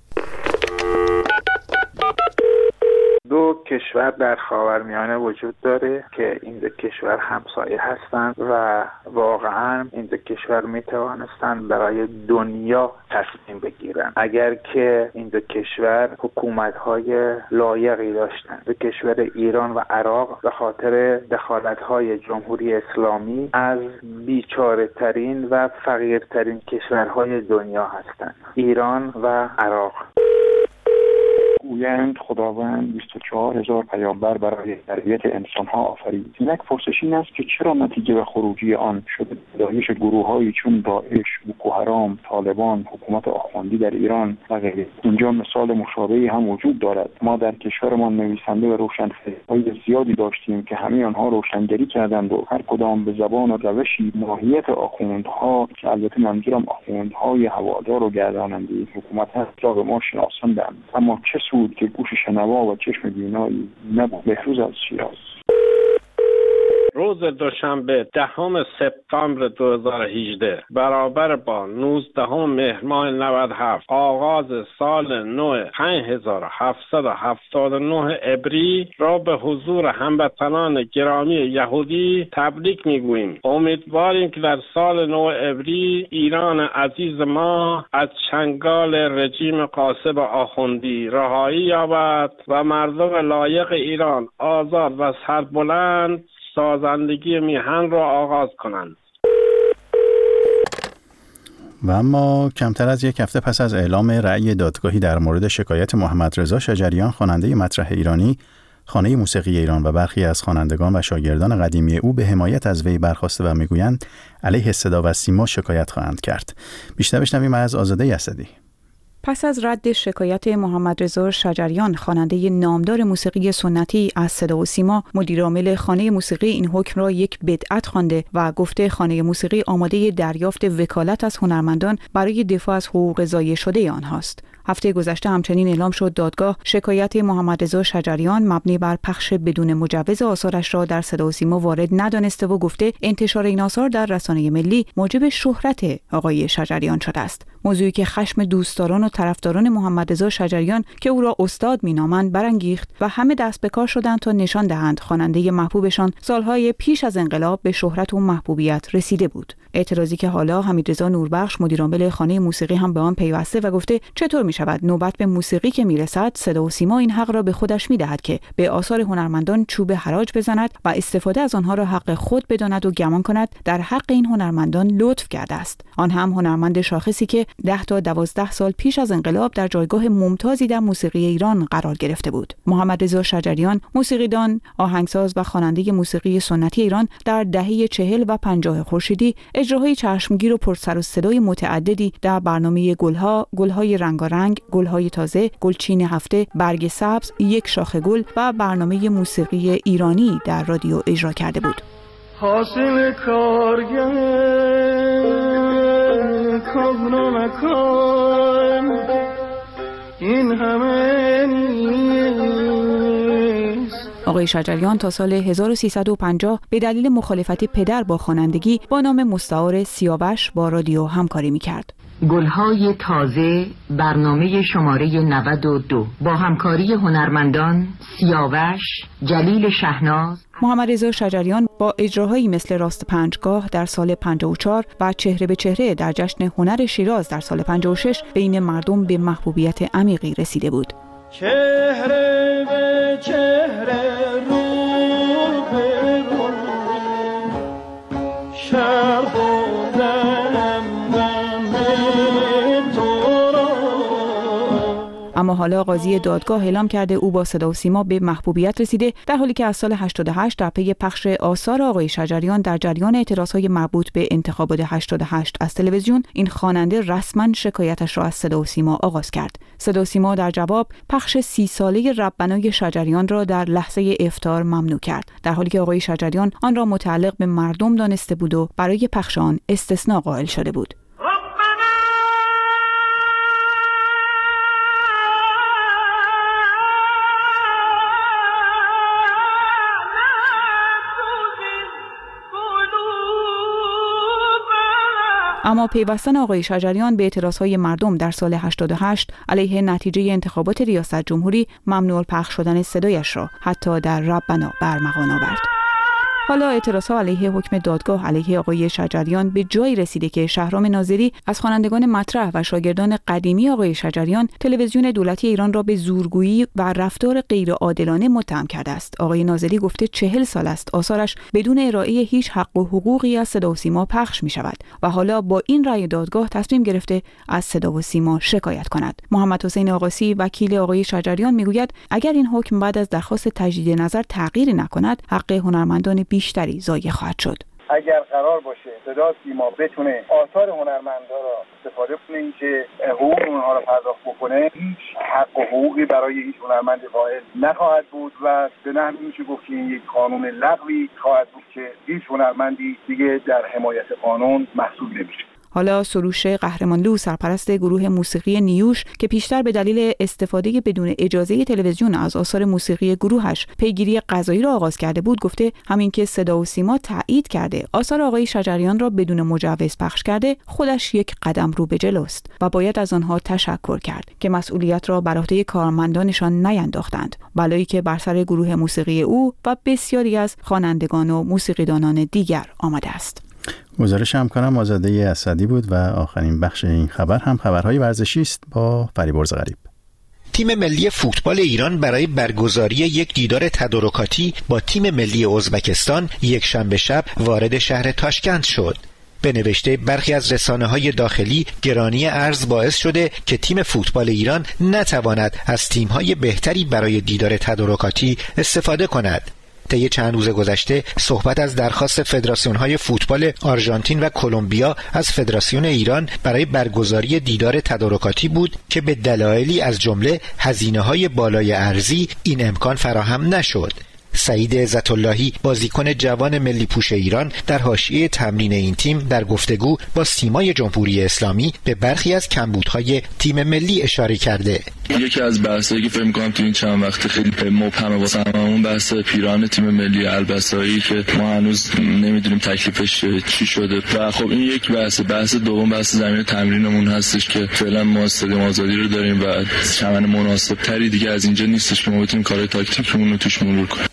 دو کشور در خاورمیانه وجود داره که این دو کشور همسایه هستند و واقعا این دو کشور می توانستند برای دنیا تصمیم بگیرن اگر که این دو کشور حکومت‌های لایقی داشتند. دو کشور ایران و عراق به خاطر دخالت‌های جمهوری اسلامی از بیچاره ترین و فقیرترین کشورهای دنیا هستند، ایران و عراق. گویند خداوند بیست و چهار هزار پیامبر برای تربیت انسانها آفرید. اینک پرسش این است که چرا نتیجه و خروجی آن شده پیدایش گروه‌هایی چون داعش، بوکو حرام، طالبان، حکومت آخوندی در ایران و غیره. اینجا مثال مشابهی هم وجود دارد. ما در کشورمان نویسنده و روشنفکرهای زیادی داشتیم که همه آنها روشنگری کردند و هر کدام به زبان و روشی ماهیت آخوندها، که البته منظورم آخوندهای هوادار و گرداننده حکومت هست، را به ما شناساندند. اما چه سود که گوش شنوا و چشم بینایی نبود. بهروز از شیراز. روز دوشنبه دهم سپتامبر دو هزار و هجده برابر با نوزدهم مهر ماه نود و هفت آغاز سال نو پنج هزار و هفتصد و هفتاد و نه عبری را به حضور هموطنان گرامی یهودی تبریک میگوییم. امیدواریم که در سال نو عبری ایران عزیز ما از چنگال رژیم غاصب آخوندی رهایی یابد و مردم لایق ایران آزاد و سربلند سازندگی میهن را آغاز کنند. و اما کمتر از یک هفته پس از اعلام رأی دادگاهی در مورد شکایت محمد رضا شجریان، خواننده مطرح ایرانی، خانه موسیقی ایران و برخی از خوانندگان و شاگردان قدیمی او به حمایت از وی برخاسته و میگویند علیه صدا و سیما شکایت خواهند کرد. بیشتر بشنویم از آزاده یسدی. پس از رد شکایت محمد رضا شجریان، خواننده نامدار موسیقی سنتی از صدا و سیما، مدیرعامل خانه موسیقی این حکم را یک بدعت خوانده و گفته خانه موسیقی آماده دریافت وکالت از هنرمندان برای دفاع از حقوق ضایع شده آنهاست. هفته گذشته همچنین اعلام شد دادگاه شکایت محمد رضا شجریان مبنی بر پخش بدون مجوز آثارش را در صدا و سیما وارد ندانسته و گفته انتشار این آثار در رسانه ملی موجب شهرت آقای شجریان شده است. موضوعی که خشم دوستداران و طرفداران محمد رضا شجریان که او را استاد مینامند برانگیخت و همه دست به کار شدند تا نشان دهند خواننده محبوبشان سالهای پیش از انقلاب به شهرت و محبوبیت رسیده بود. اعتراضی که حالا حمیدرضا نوربخش مدیرعامل خانه موسیقی هم به آن پیوسته و گفته چطور می شود نوبت به موسیقی که میرسد صدا و سیما این حق را به خودش میدهد که به آثار هنرمندان چوب حراج بزند و استفاده از آنها را حق خود بداند و گمان کند در حق این هنرمندان لطف کرده است. آن هم هنرمند شاخصی که ده تا دوازده سال پیش از انقلاب در جایگاه ممتازی در موسیقی ایران قرار گرفته بود. محمد رضا شجریان، موسیقیدان، آهنگساز و خواننده موسیقی سنتی ایران، در دهه چهل و پنجاه خورشیدی اجراهای چشمگیر و پرسر و صدای متعددی در برنامه گلها، گلهای رنگارنگ رنگ، گل‌های تازه، گلچین هفته، برگ سبز، یک شاخه گل و برنامه موسیقی ایرانی در رادیو اجرا کرده بود. حاصل کارگر کن و مکن این همه نیست. آقای شجریان تا سال هزار و سیصد و پنجاه به دلیل مخالفت پدر با خوانندگی با نام مستعار سیاوش با رادیو همکاری می‌کرد. گلهای تازه برنامه شماره نود و دو با همکاری هنرمندان سیاوش، جلیل شهناز. محمد رضا شجریان با اجراهایی مثل راست پنجگاه در سال پنجاه و چهار و چهره به چهره در جشن هنر شیراز در سال پنجاه و شش بین مردم به محبوبیت عمیقی رسیده بود. چهره به چهره رو به رو شرق و اما حالا قاضی دادگاه اعلام کرده او با صدا و سیما به محبوبیت رسیده، در حالی که از سال هشتاد و هشت در پی پخش آثار آقای شجریان در جریان اعتراضهای مربوط به انتخابات هشتاد و هشت از تلویزیون، این خواننده رسما شکایتش را از صدا و سیما آغاز کرد. صدا و سیما در جواب پخش سی ساله رب‌بنای شجریان را در لحظه افطار ممنوع کرد، در حالی که آقای شجریان آن را متعلق به مردم دانسته بود و برای پخش آن استثناء قائل شده بود. اما پیوستن آقای شجریان به اعتراضهای مردم در سال هشتاد و هشت علیه نتیجه انتخابات ریاست جمهوری ممنوع الپخش شدن صدایش را حتی در رب‌بنا برمغان آورد. حالا اعتراضها علیه حکم دادگاه علیه آقای شجریان به جایی رسیده که شهرام ناظری از خوانندگان مطرح و شاگردان قدیمی آقای شجریان تلویزیون دولتی ایران را به زورگویی و رفتار غیرعادلانه متهم کرده است. آقای ناظری گفته چهل سال است آثارش بدون ارائه هیچ حق و حقوقی از صدا و سیما پخش می شود و حالا با این رأی دادگاه تصمیم گرفته از صدا و سیما شکایت کند. محمد حسین آقاسی وکیل آقای شجریان میگوید اگر این حکم بعد از درخواست تجدید نظر تغییری نکند، حق هنرمندان بیشتری ضایع خواهد شد. اگر قرار باشه صدا سیما بتونه آثار هنرمندا را استفاده کنه، این که حقوق اونها را پرداخت بکنه، هیچ حق و حقوقی برای هیچ هنرمند قائل نخواهد بود و به نحوی میشه گفت که این یک قانون لغوی خواهد بود که هیچ هنرمندی دیگه در حمایت قانون محسوب نمیشه. حالا سروش قهرمانلو، سرپرست گروه موسیقی نیوش که پیشتر به دلیل استفاده بدون اجازه تلویزیون از آثار موسیقی گروهش پیگیری قضایی را آغاز کرده بود، گفته همین که صدا و سیما تایید کرده آثار آقای شجریان را بدون مجوز پخش کرده، خودش یک قدم رو به جلوست و باید از آنها تشکر کرد که مسئولیت را بر عهده کارمندانشان نینداختند، بلایی که بر سر گروه موسیقی او و بسیاری از خوانندگان و موسیقیدانان دیگر آمده است. گزارش همکارم آزاده اسدی بود و آخرین بخش این خبر هم خبرهای ورزشی است با فریبرز غریب. تیم ملی فوتبال ایران برای برگزاری یک دیدار تدارکاتی با تیم ملی ازبکستان یک شنبه شب وارد شهر تاشکند شد. به نوشته برخی از رسانه‌های داخلی، گرانی ارز باعث شده که تیم فوتبال ایران نتواند از تیم‌های بهتری برای دیدار تدارکاتی استفاده کند. طی چند روز گذشته صحبت از درخواست فدراسیون‌های فوتبال آرژانتین و کلمبیا از فدراسیون ایران برای برگزاری دیدار تدارکاتی بود که به دلایلی از جمله هزینه‌های بالای ارزی این امکان فراهم نشد. سعید عزت‌اللهی، بازیکن جوان ملی پوش ایران، در حاشیه تمرین این تیم در گفتگو با سیمای جمهوری اسلامی به برخی از کمبودهای تیم ملی اشاره کرده. یکی از بحثایی که فکر می‌کنم تو این چند وقت خیلی مبهمه واسه هممون بحث پیران تیم ملی البسایی که ما هنوز نمیدونیم تکلیفش چی شده و خب این یک بحث. بحث دوم بحث زمین تمرینمون هستش که فعلا ما استادیوم آزادی رو داریم و چمن مناسب‌تری دیگه از اینجا نیستش که ما بتونیم کارهای تاکتیکمون رو توش مرور کنیم.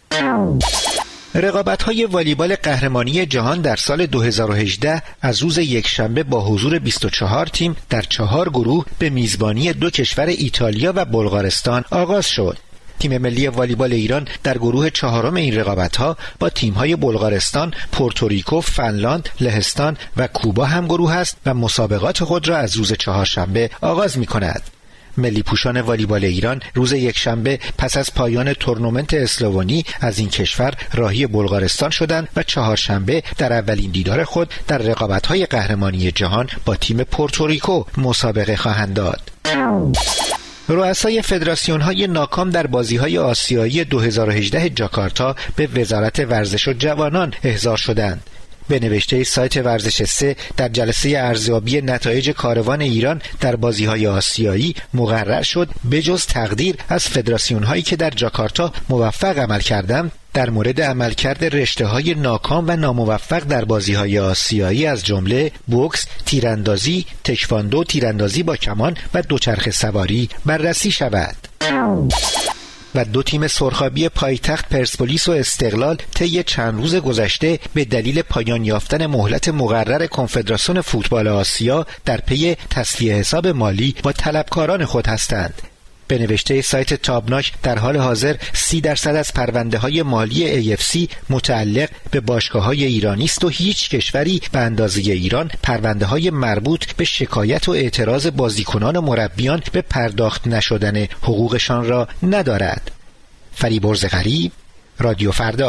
رقابت‌های والیبال قهرمانی جهان در سال دو هزار و هجده از روز یکشنبه با حضور بیست و چهار تیم در چهار گروه به میزبانی دو کشور ایتالیا و بلغارستان آغاز شد. تیم ملی والیبال ایران در گروه چهارم این رقابت‌ها با تیم‌های بلغارستان، پورتوریکو، فنلاند، لهستان و کوبا هم گروه است و مسابقات خود را از روز چهارشنبه آغاز می‌کند. ملی پوشان والیبال ایران روز یکشنبه پس از پایان تورنمنت اسلوونی از این کشور راهی بلغارستان شدند و چهارشنبه در اولین دیدار خود در رقابت‌های قهرمانی جهان با تیم پورتوریکو مسابقه خواهند داد. رؤسای فدراسیون‌های ناکام در بازی‌های آسیایی دو هزار و هجده جاکارتا به وزارت ورزش و جوانان احضار شدند. به نوشته سایت ورزش سه در جلسه ارزیابی نتایج کاروان ایران در بازی‌های آسیایی مقرر شد بجز تقدیر از فدراسیون‌هایی که در جاکارتا موفق عمل کردند، در مورد عملکرد رشته‌های ناکام و ناموفق در بازی‌های آسیایی از جمله بوکس، تیراندازی، تکواندو، تیراندازی با کمان و دوچرخه سواری بررسی شود. و دو تیم سرخابی پایتخت پرسپولیس و استقلال طی چند روز گذشته به دلیل پایان یافتن مهلت مقرر کنفدراسیون فوتبال آسیا در پی تسویه حساب مالی با طلبکاران خود هستند. به نوشته سایت تابناک در حال حاضر سی درصد از پرونده های مالی ای اف سی متعلق به باشگاه های ایرانی است و هیچ کشوری به اندازه ایران پرونده های مربوط به شکایت و اعتراض بازیکنان و مربیان به پرداخت نشدن حقوقشان را ندارد. فریبرز غریب، رادیو فردا.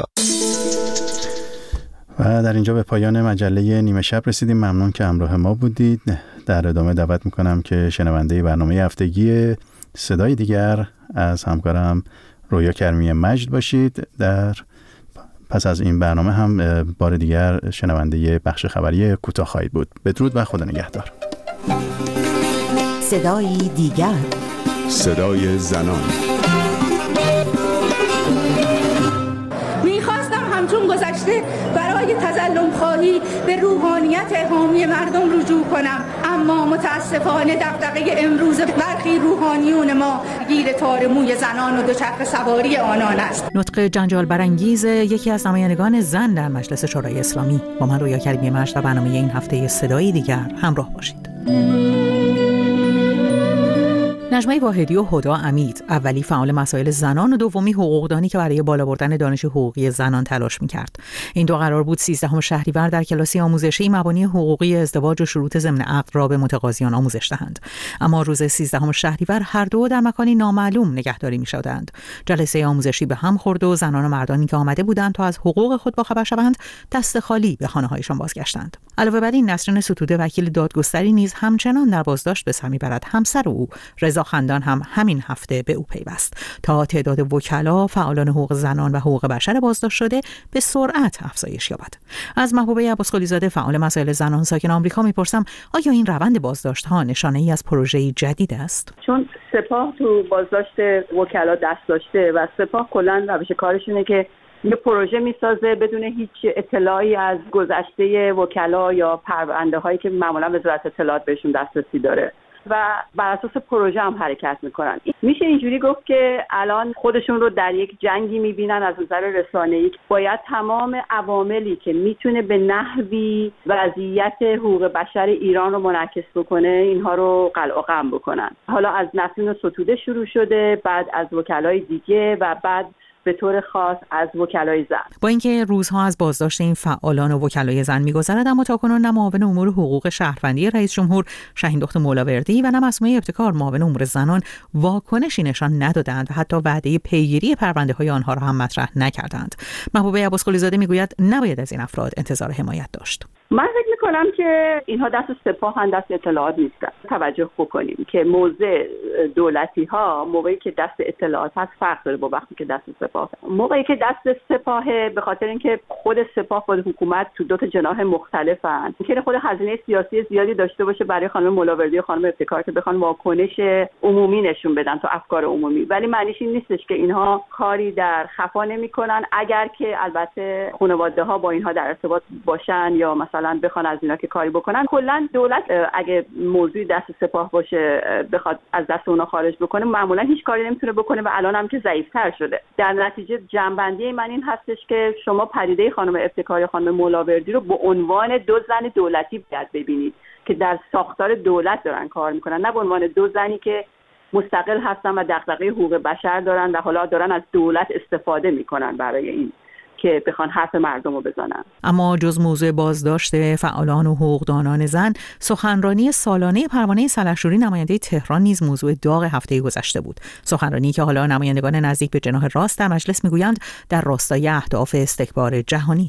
و در اینجا به پایان مجله نیمه شب رسیدیم. ممنون که همراه ما بودید. در ادامه دعوت میکنم که شنونده برنامه هفتگی صدای دیگر از همکارم رویا کرمی مجد باشید. در پس از این برنامه هم بار دیگر شنونده بخش خبری کوتاه خواهید بود. بدرود و خدا نگهدار. صدای دیگر، صدای زنان. میخواستم همچون گذشته برای تظلم خواهی به روحانیت حامی مردم رجوع کنم، اما متاسفانه دغدغه امروز برخی روحانیون ما گیر تار موی زنان و دوچرخه سواری آنان است. نطق جنجال برانگیز یکی از نمایندگان زن در مجلس شورای اسلامی. با من رویا کریمی مجد و برنامه این هفته صدای دیگر همراه باشید. نجمه واحدی و هدی امید، اولی فعال مسائل زنان و دومی حقوقدانی که برای بالا بردن دانش حقوقی زنان تلاش می‌کرد. این دو قرار بود سیزدهم شهریور در کلاسی آموزشی مبانی حقوقی ازدواج و شروط ضمن عقد را به متقاضیان آموزش دهند. اما روز سیزدهم شهریور هر دو در مکانی نامعلوم نگهداری می‌شدند. جلسه آموزشی به هم خورد و زنان و مردانی که آمده بودند تا از حقوق خود باخبر شوند، دست خالی به خانه‌هایشان بازگشتند. علاوه بر این، نسرین ستوده وکیل دادگستری نیز همچنان در بازداشت به سر می‌برد. همسر او رضا خندان هم همین هفته به او پیوست تا تعداد وکلا، فعالان حقوق زنان و حقوق بشر بازداشت شده به سرعت افزایش یابد. از محبوبه عباسقلی زاده فعال مسائل زنان ساکن آمریکا میپرسم آیا این روند بازداشت ها نشانه ای از پروژه‌ای جدید است؟ چون سپاه تو بازداشت وکلا دست داشته و سپاه کلا روش کارش اینه که یه پروژه میسازه بدون هیچ اطلاعی از گذشته وکلا یا پرونده هایی که معمولا وزارت اطلاعات بهشون دسترسی داره و بر اساس پروژه هم حرکت میکنن. میشه اینجوری گفت که الان خودشون رو در یک جنگی میبینن از نظر رسانه‌ای. باید تمام عواملی که میتونه به نحوی وضعیت حقوق بشر ایران رو منعکس بکنه اینها رو قلع و قم بکنن. حالا از نسرین ستوده شروع شده، بعد از وکلای دیگه و بعد به طور خاص از وکلای زن. با اینکه روزها از بازداشت این فعالان و وکلای زن می‌گذرد، اما تاکنون نه معاون امور حقوق شهروندی رئیس جمهور شهین مولاوردی و نه مسئول ابتکار معاون امور زنان واکنشی نشان ندادند و حتی وعده پیگیری پرونده‌های آنها را هم مطرح نکردند. محبوبه عباسقلی زاده میگوید نباید از این افراد انتظار حمایت داشت. من فکر می‌کنم که اینها دست سپاه هم دست اطلاعات نیستن. توجه بکنیم که موضع دولتی‌ها موقعی که دست اطلاعات هست فرق داره با وقتی که دست سپاه. موقعی که دست سپاه به خاطر اینکه خود سپاه خود حکومت تو دو تا جناح مختلفن، ممکنه خود هزینه سیاسی زیادی داشته باشه برای خانم مولاوردی و خانم ابتکار که بخوان واکنش عمومی نشون بدن تو افکار عمومی، ولی معنیش این نیستش که اینها کاری در خفا نمی‌کنن، اگر که البته خانواده‌ها با اینها در ارتباط باشن یا مثلا بخوان از اینا که کاری بکنن. کلا دولت اگه موضوع دست سپاه باشه بخواد از دست اونا خارج بکنه معمولا هیچ کاری نمیتونه بکنه و الان هم که ضعیف‌تر شده. در نتیجه جنبندی من این هستش که شما پدیده خانم ابتکار یا خانم مولاوردی رو به عنوان دو زن دولتی باید ببینید که در ساختار دولت دارن کار میکنن، نه به عنوان دو زنی که مستقل هستن و دغدغه حقوق بشر دارن و حالا دارن از دولت استفاده میکنن برای این که بخوان حرف مردم رو بزنن. اما جز موضوع بازداشت فعالان و حقوقدانان زن، سخنرانی سالانه پروانه سلحشوری نماینده تهران نیز موضوع داغ هفته گذشته بود. سخنرانی که حالا نمایندگان نزدیک به جناح راست در مجلس میگویند در راستای اهداف استکبار جهانی است.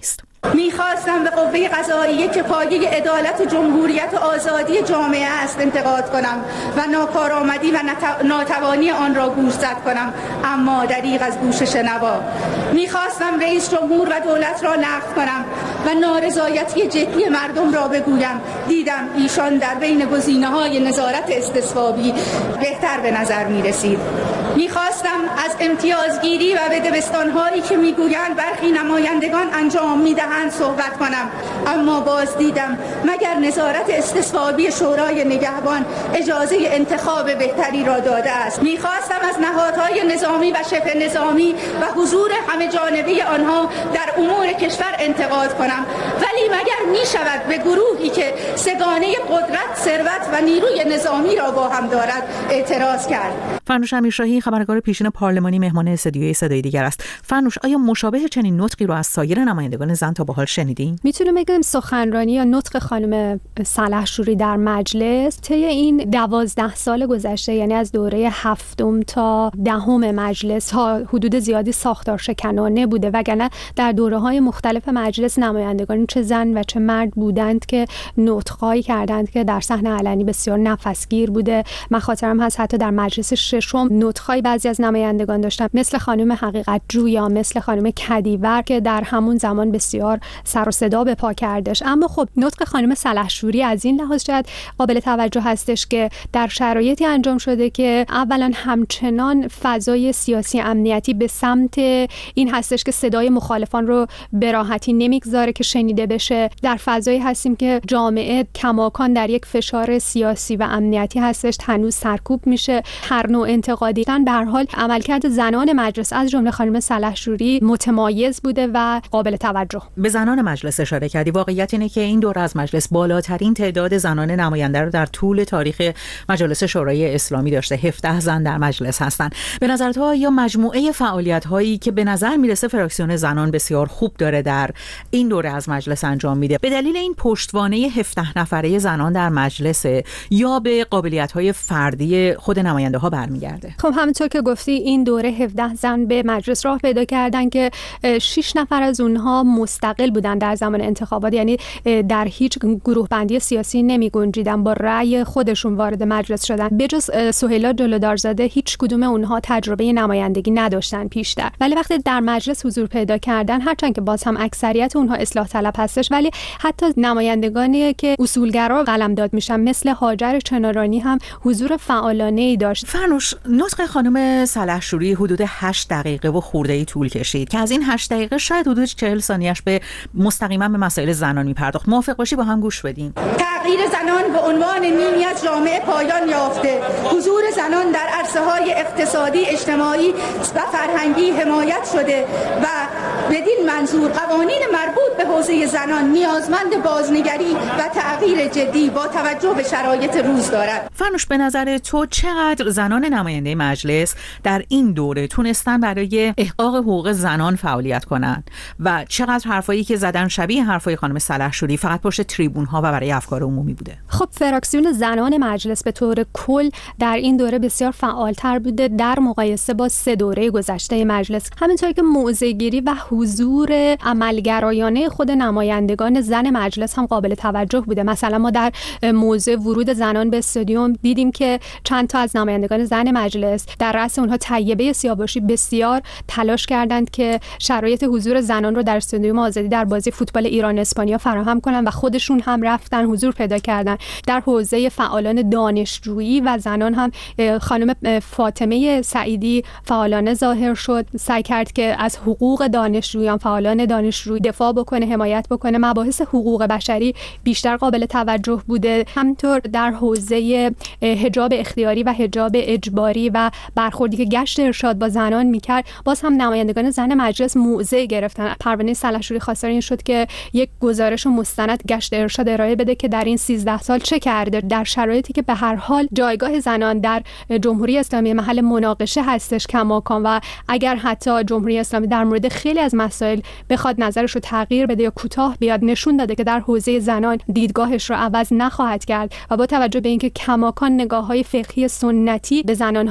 میخواستم به قوه قضاییه که پایه عدالت جمهوریت و آزادی جامعه است انتقاد کنم و ناکارآمدی و ناتوانی آن را گوشزد کنم، اما دریغ از گوش شنوا. میخواستم رئیس جمهور و دولت را نقد کنم و نارضایتی جدی مردم را بگویم. دیدم ایشان در بین گزینه‌های نظارت استصوابی بهتر به نظر میرسید. میخواستم از امتیازگیری و بدبستان‌هایی که میگویند برخی نمایندگان انجام میدهند صحبت کنم، اما باز دیدم مگر نظارت استصوابی شورای نگهبان اجازه انتخاب بهتری را داده است. میخواستم از نهادهای نظامی و شبه نظامی و حضور همه جانبه آنها در امور کشور انتقاد کنم، ولی مگر میشود به گروهی که سگانه قدرت، ثروت و نیروی نظامی را با هم دارد اعتراض کرد؟ فرنوش امیرشاهی، خبرنگار پیشین پارلمانی، مهمان استودیوی صدای دیگر است. فرنوش، آیا مشابه چنین نطقی رو از سایر نمایندگان زن تا به حال شنیدین؟ میتونم بگم سخنرانی یا نطق خانم سلحشوری در مجلس طی این دوازده سال گذشته، یعنی از دوره هفتم تا دهم مجلس ها، حدود زیادی ساختار شکنانه بوده، وگرنه در دوره‌های مختلف مجلس نمایندگان چه زن و چه مرد بودند که نطق‌هایی کردند که در صحنه علنی بسیار نفسگیر بوده. من خاطرم هست حتی در مجلس ششم نطق‌های بعضی از نمایندگان داشتن، مثل خانم حقیقت جو یا مثل خانم کدیور که در همون زمان بسیار سر و صدا به پا کردش. اما خب نطق خانم سلحشوری از این لحاظ شاید قابل توجه هستش که در شرایطی انجام شده که اولا همچنان فضای سیاسی امنیتی به سمت این هستش که صدای مخالفان رو به راحتی نمیگذاره که شنیده بشه. در فضایی هستیم که جامعه کماکان در یک فشار سیاسی و امنیتی هستش، هنوز سرکوب میشه. هر نوع انتقادی به هر حال عملکرد زنان مجلس از جمله خانم سلحشوری متمایز بوده و قابل توجه. به زنان مجلس اشاره کردی. واقعیت اینه که این دوره از مجلس بالاترین تعداد زنان نماینده رو در طول تاریخ مجالس شورای اسلامی داشته. هفده زن در مجلس هستن. به نظر تو یا مجموعه فعالیت هایی که به نظر میرسه فراکسیون زنان بسیار خوب داره در این دوره از مجلس انجام میده، به دلیل این پشتوانه هفده نفره زنان در مجلس یا به قابلیت های فردی خود نماینده ها برمیگرده؟ خب همونطور که گفتی این دوره هفده زن به مجلس راه پیدا کردن که شش نفر از اونها مستقل بودن در زمان انتخابات، یعنی در هیچ گروه بندی سیاسی نمی گنجیدن، با رأی خودشون وارد مجلس شدن. بجز سهیلا جلودارزاده هیچ کدوم اونها تجربه نمایندگی نداشتن پیشتر، ولی وقتی در مجلس حضور پیدا کردن، هرچند که باز هم اکثریت اونها اصلاح طلب هستش، ولی حتی نمایندگانی که اصولگرا قلمداد میشن مثل هاجر چنارانی هم حضور فعالانه‌ای داشت. فرنوش، نطق خانم سلحشوری حدود هشت دقیقه و خورده‌ای طول کشید که از این هشت دقیقه شاید حدود چهل ثانیه‌اش به مستقیما به مسائل زنان می‌پرداخت. موافق باشی با هم گوش بدیم؟ تغییر زنان به عنوان نیمی از جامعه پایان یافته. حضور زنان در عرصه‌های اقتصادی، اجتماعی و فرهنگی حمایت شده و بدین منظور قوانین مربوط به حوزه زنان نیازمند بازنگری و تغییر جدی با توجه به شرایط روز دارد. فرنوش، به نظر تو چقدر زنان نماینده مجلس در این دوره تونستن برای احقاق حقوق زنان فعالیت کنند و چقدر حرفایی که زدن شبیه حرفای خانم سلحشوری فقط پشت تریبون ها و برای افکار عمومی بوده؟ خب فراکسیون زنان مجلس به طور کل در این دوره بسیار فعالتر بوده در مقایسه با سه دوره گذشته مجلس. همینطور که موضع‌گیری و حضور عملگرایانه خود نمایندگان زن مجلس هم قابل توجه بوده. مثلا ما در موضوع ورود زنان به استادیوم دیدیم که چند تا از نمایندگان زن مجلس در رأس اونها طیبه سیاوشی بسیار تلاش کردند که شرایط حضور زنان رو در استادیوم آزادی در بازی فوتبال ایران اسپانیا فراهم کنن و خودشون هم رفتن حضور پیدا کردن. در حوزه فعالان دانشجویی و زنان هم خانم فاطمه سعیدی فعالانه ظاهر شد، سعی کرد که از حقوق دانشجویان، فعالان دانشجویی دفاع بکنه، حمایت بکنه. مباحث حقوق بشری بیشتر قابل توجه بوده. همینطور در حوزه حجاب اختیاری و حجاب اجباری و برخوردی که گشت ارشاد با زنان میکرد، باز هم نمایندگان زن مجلس موضع گرفتن. پروانه سلحشوری خواستار این شد که یک گزارش مستند گشت ارشاد ارائه بده که در این سیزده سال چه کرده در شرایطی که به هر حال جایگاه زنان در جمهوری اسلامی محل مناقشه هستش کماکان و اگر حتی جمهوری اسلامی در مورد خیلی از مسائل بخواد نظرش رو تغییر بده یا کوتاه بیاد، نشون داده که در حوزه زنان دیدگاهش رو عوض نخواهد کرد و با توجه به اینکه کماکان نگاه‌های فقهی سنتی به زنان حاکم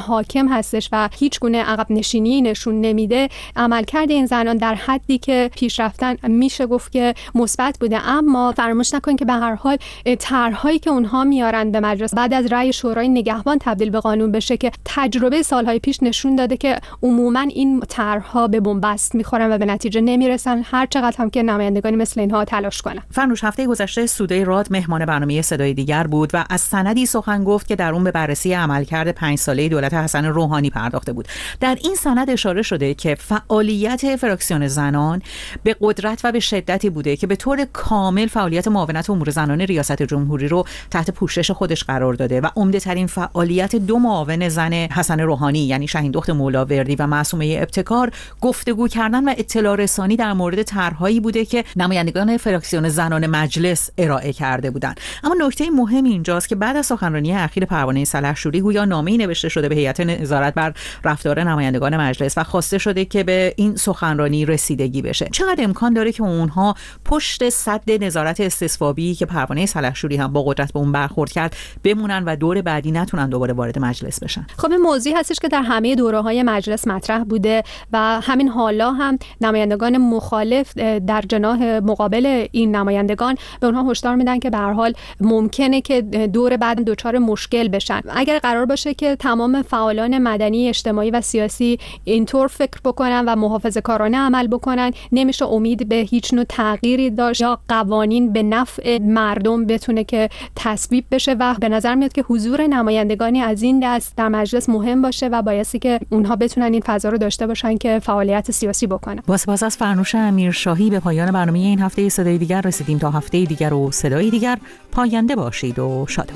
مستقیم هستش و هیچ گونه عقب نشینی نشون نمیده، عملکرد این زنان در حدی که پیش رفتن میشه گفت که مثبت بوده. اما فراموش نکنید که به هر حال طرح‌هایی که اونها میارن به مجلس بعد از رأی شورای نگهبان تبدیل به قانون بشه که تجربه سالهای پیش نشون داده که عموما این طرح‌ها به بنبست میخورن و به نتیجه نمیرسن، هر چقدر هم که نمایندگانی مثل اینها تلاش کنن. فرنوش، هفته گذشته سودای راد مهمان برنامه صدای دیگر بود و از سندی سخن گفت که در اون به بررسی عملکرد پنج ساله دولت حسن روحانی پرداخته بود. در این سند اشاره شده که فعالیت فراکسیون زنان به قدرت و به شدتی بوده که به طور کامل فعالیت معاونت امور زنان ریاست جمهوری رو تحت پوشش خودش قرار داده و عمده ترین فعالیت دو معاون زن حسن روحانی یعنی شاهین دخت مولاوردی و معصومه ابتکار گفتگو کردن و اطلاع رسانی در مورد طرحهایی بوده که نمایندگان فراکسیون زنان مجلس ارائه کرده بودند. اما نکته مهم اینجاست که بعد از سخنرانی اخیر پروانه سلحشوری گویا نامه‌ای نوشته شده به هیئت نظارت بر رفتار نمایندگان مجلس و خواسته شده که به این سخنرانی رسیدگی بشه. چقدر امکان داره که اونها پشت سد نظارت استصوابی که پروانه سلحشوری هم با قدرت به اون برخورد کرد بمونن و دور بعدی نتونن دوباره وارد مجلس بشن؟ خب این موضوعی هستش که در همه دوره‌های مجلس مطرح بوده و همین حالا هم نمایندگان مخالف در جناح مقابل این نمایندگان به اونها هشدار میدن که به هر حال ممکنه که دور بعد دچار مشکل بشن. اگر قرار باشه که تمام فعالان مدنی، اجتماعی و سیاسی اینطور فکر بکنن و محافظه‌کارانه عمل بکنن، نمیشه امید به هیچ نوع تغییری داشت یا قوانین به نفع مردم بتونه که تصویب بشه و به نظر میاد که حضور نمایندگانی از این دست در مجلس مهم باشه و بایستی که اونها بتونن این فضا رو داشته باشن که فعالیت سیاسی بکنن. با سپاس از فرنوش امیرشاهی به پایان برنامه این هفته صدای دیگر رسیدیم. تا هفته دیگر و صدای دیگر، پاینده باشید و شاد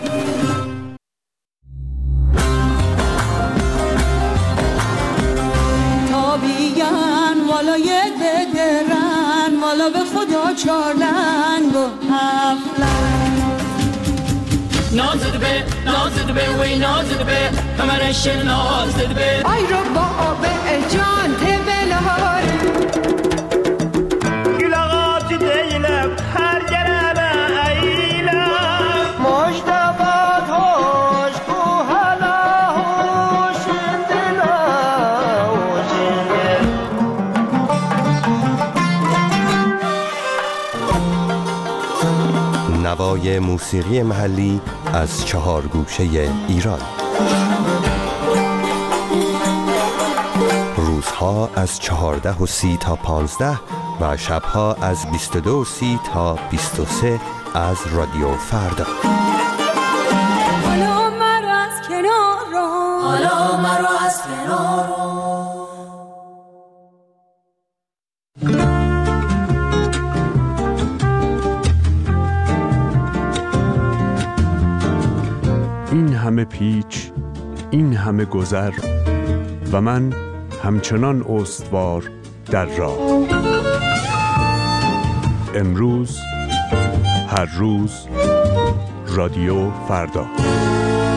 والای درن والا به خدا چارلنگ و هفلنگ نازد به نازد به وی نازد به کمرش نازد به ای رو با آب جان تبلهار گلاغات دیلم هر گرم ایلم مجدبات هاش کو هلا هوش دلا نوای موسیقی محلی از چهار گوشه ایران. روزها از چهارده و سی تا پانزده و شبها از بیست و دو و سی تا بیست و سه از رادیو فردا. حالا مرا از کنار رو حالا مرا از کنار رو این همه پیچ، این همه گذر و من همچنان استوار در راه. امروز، هر روز، رادیو فردا.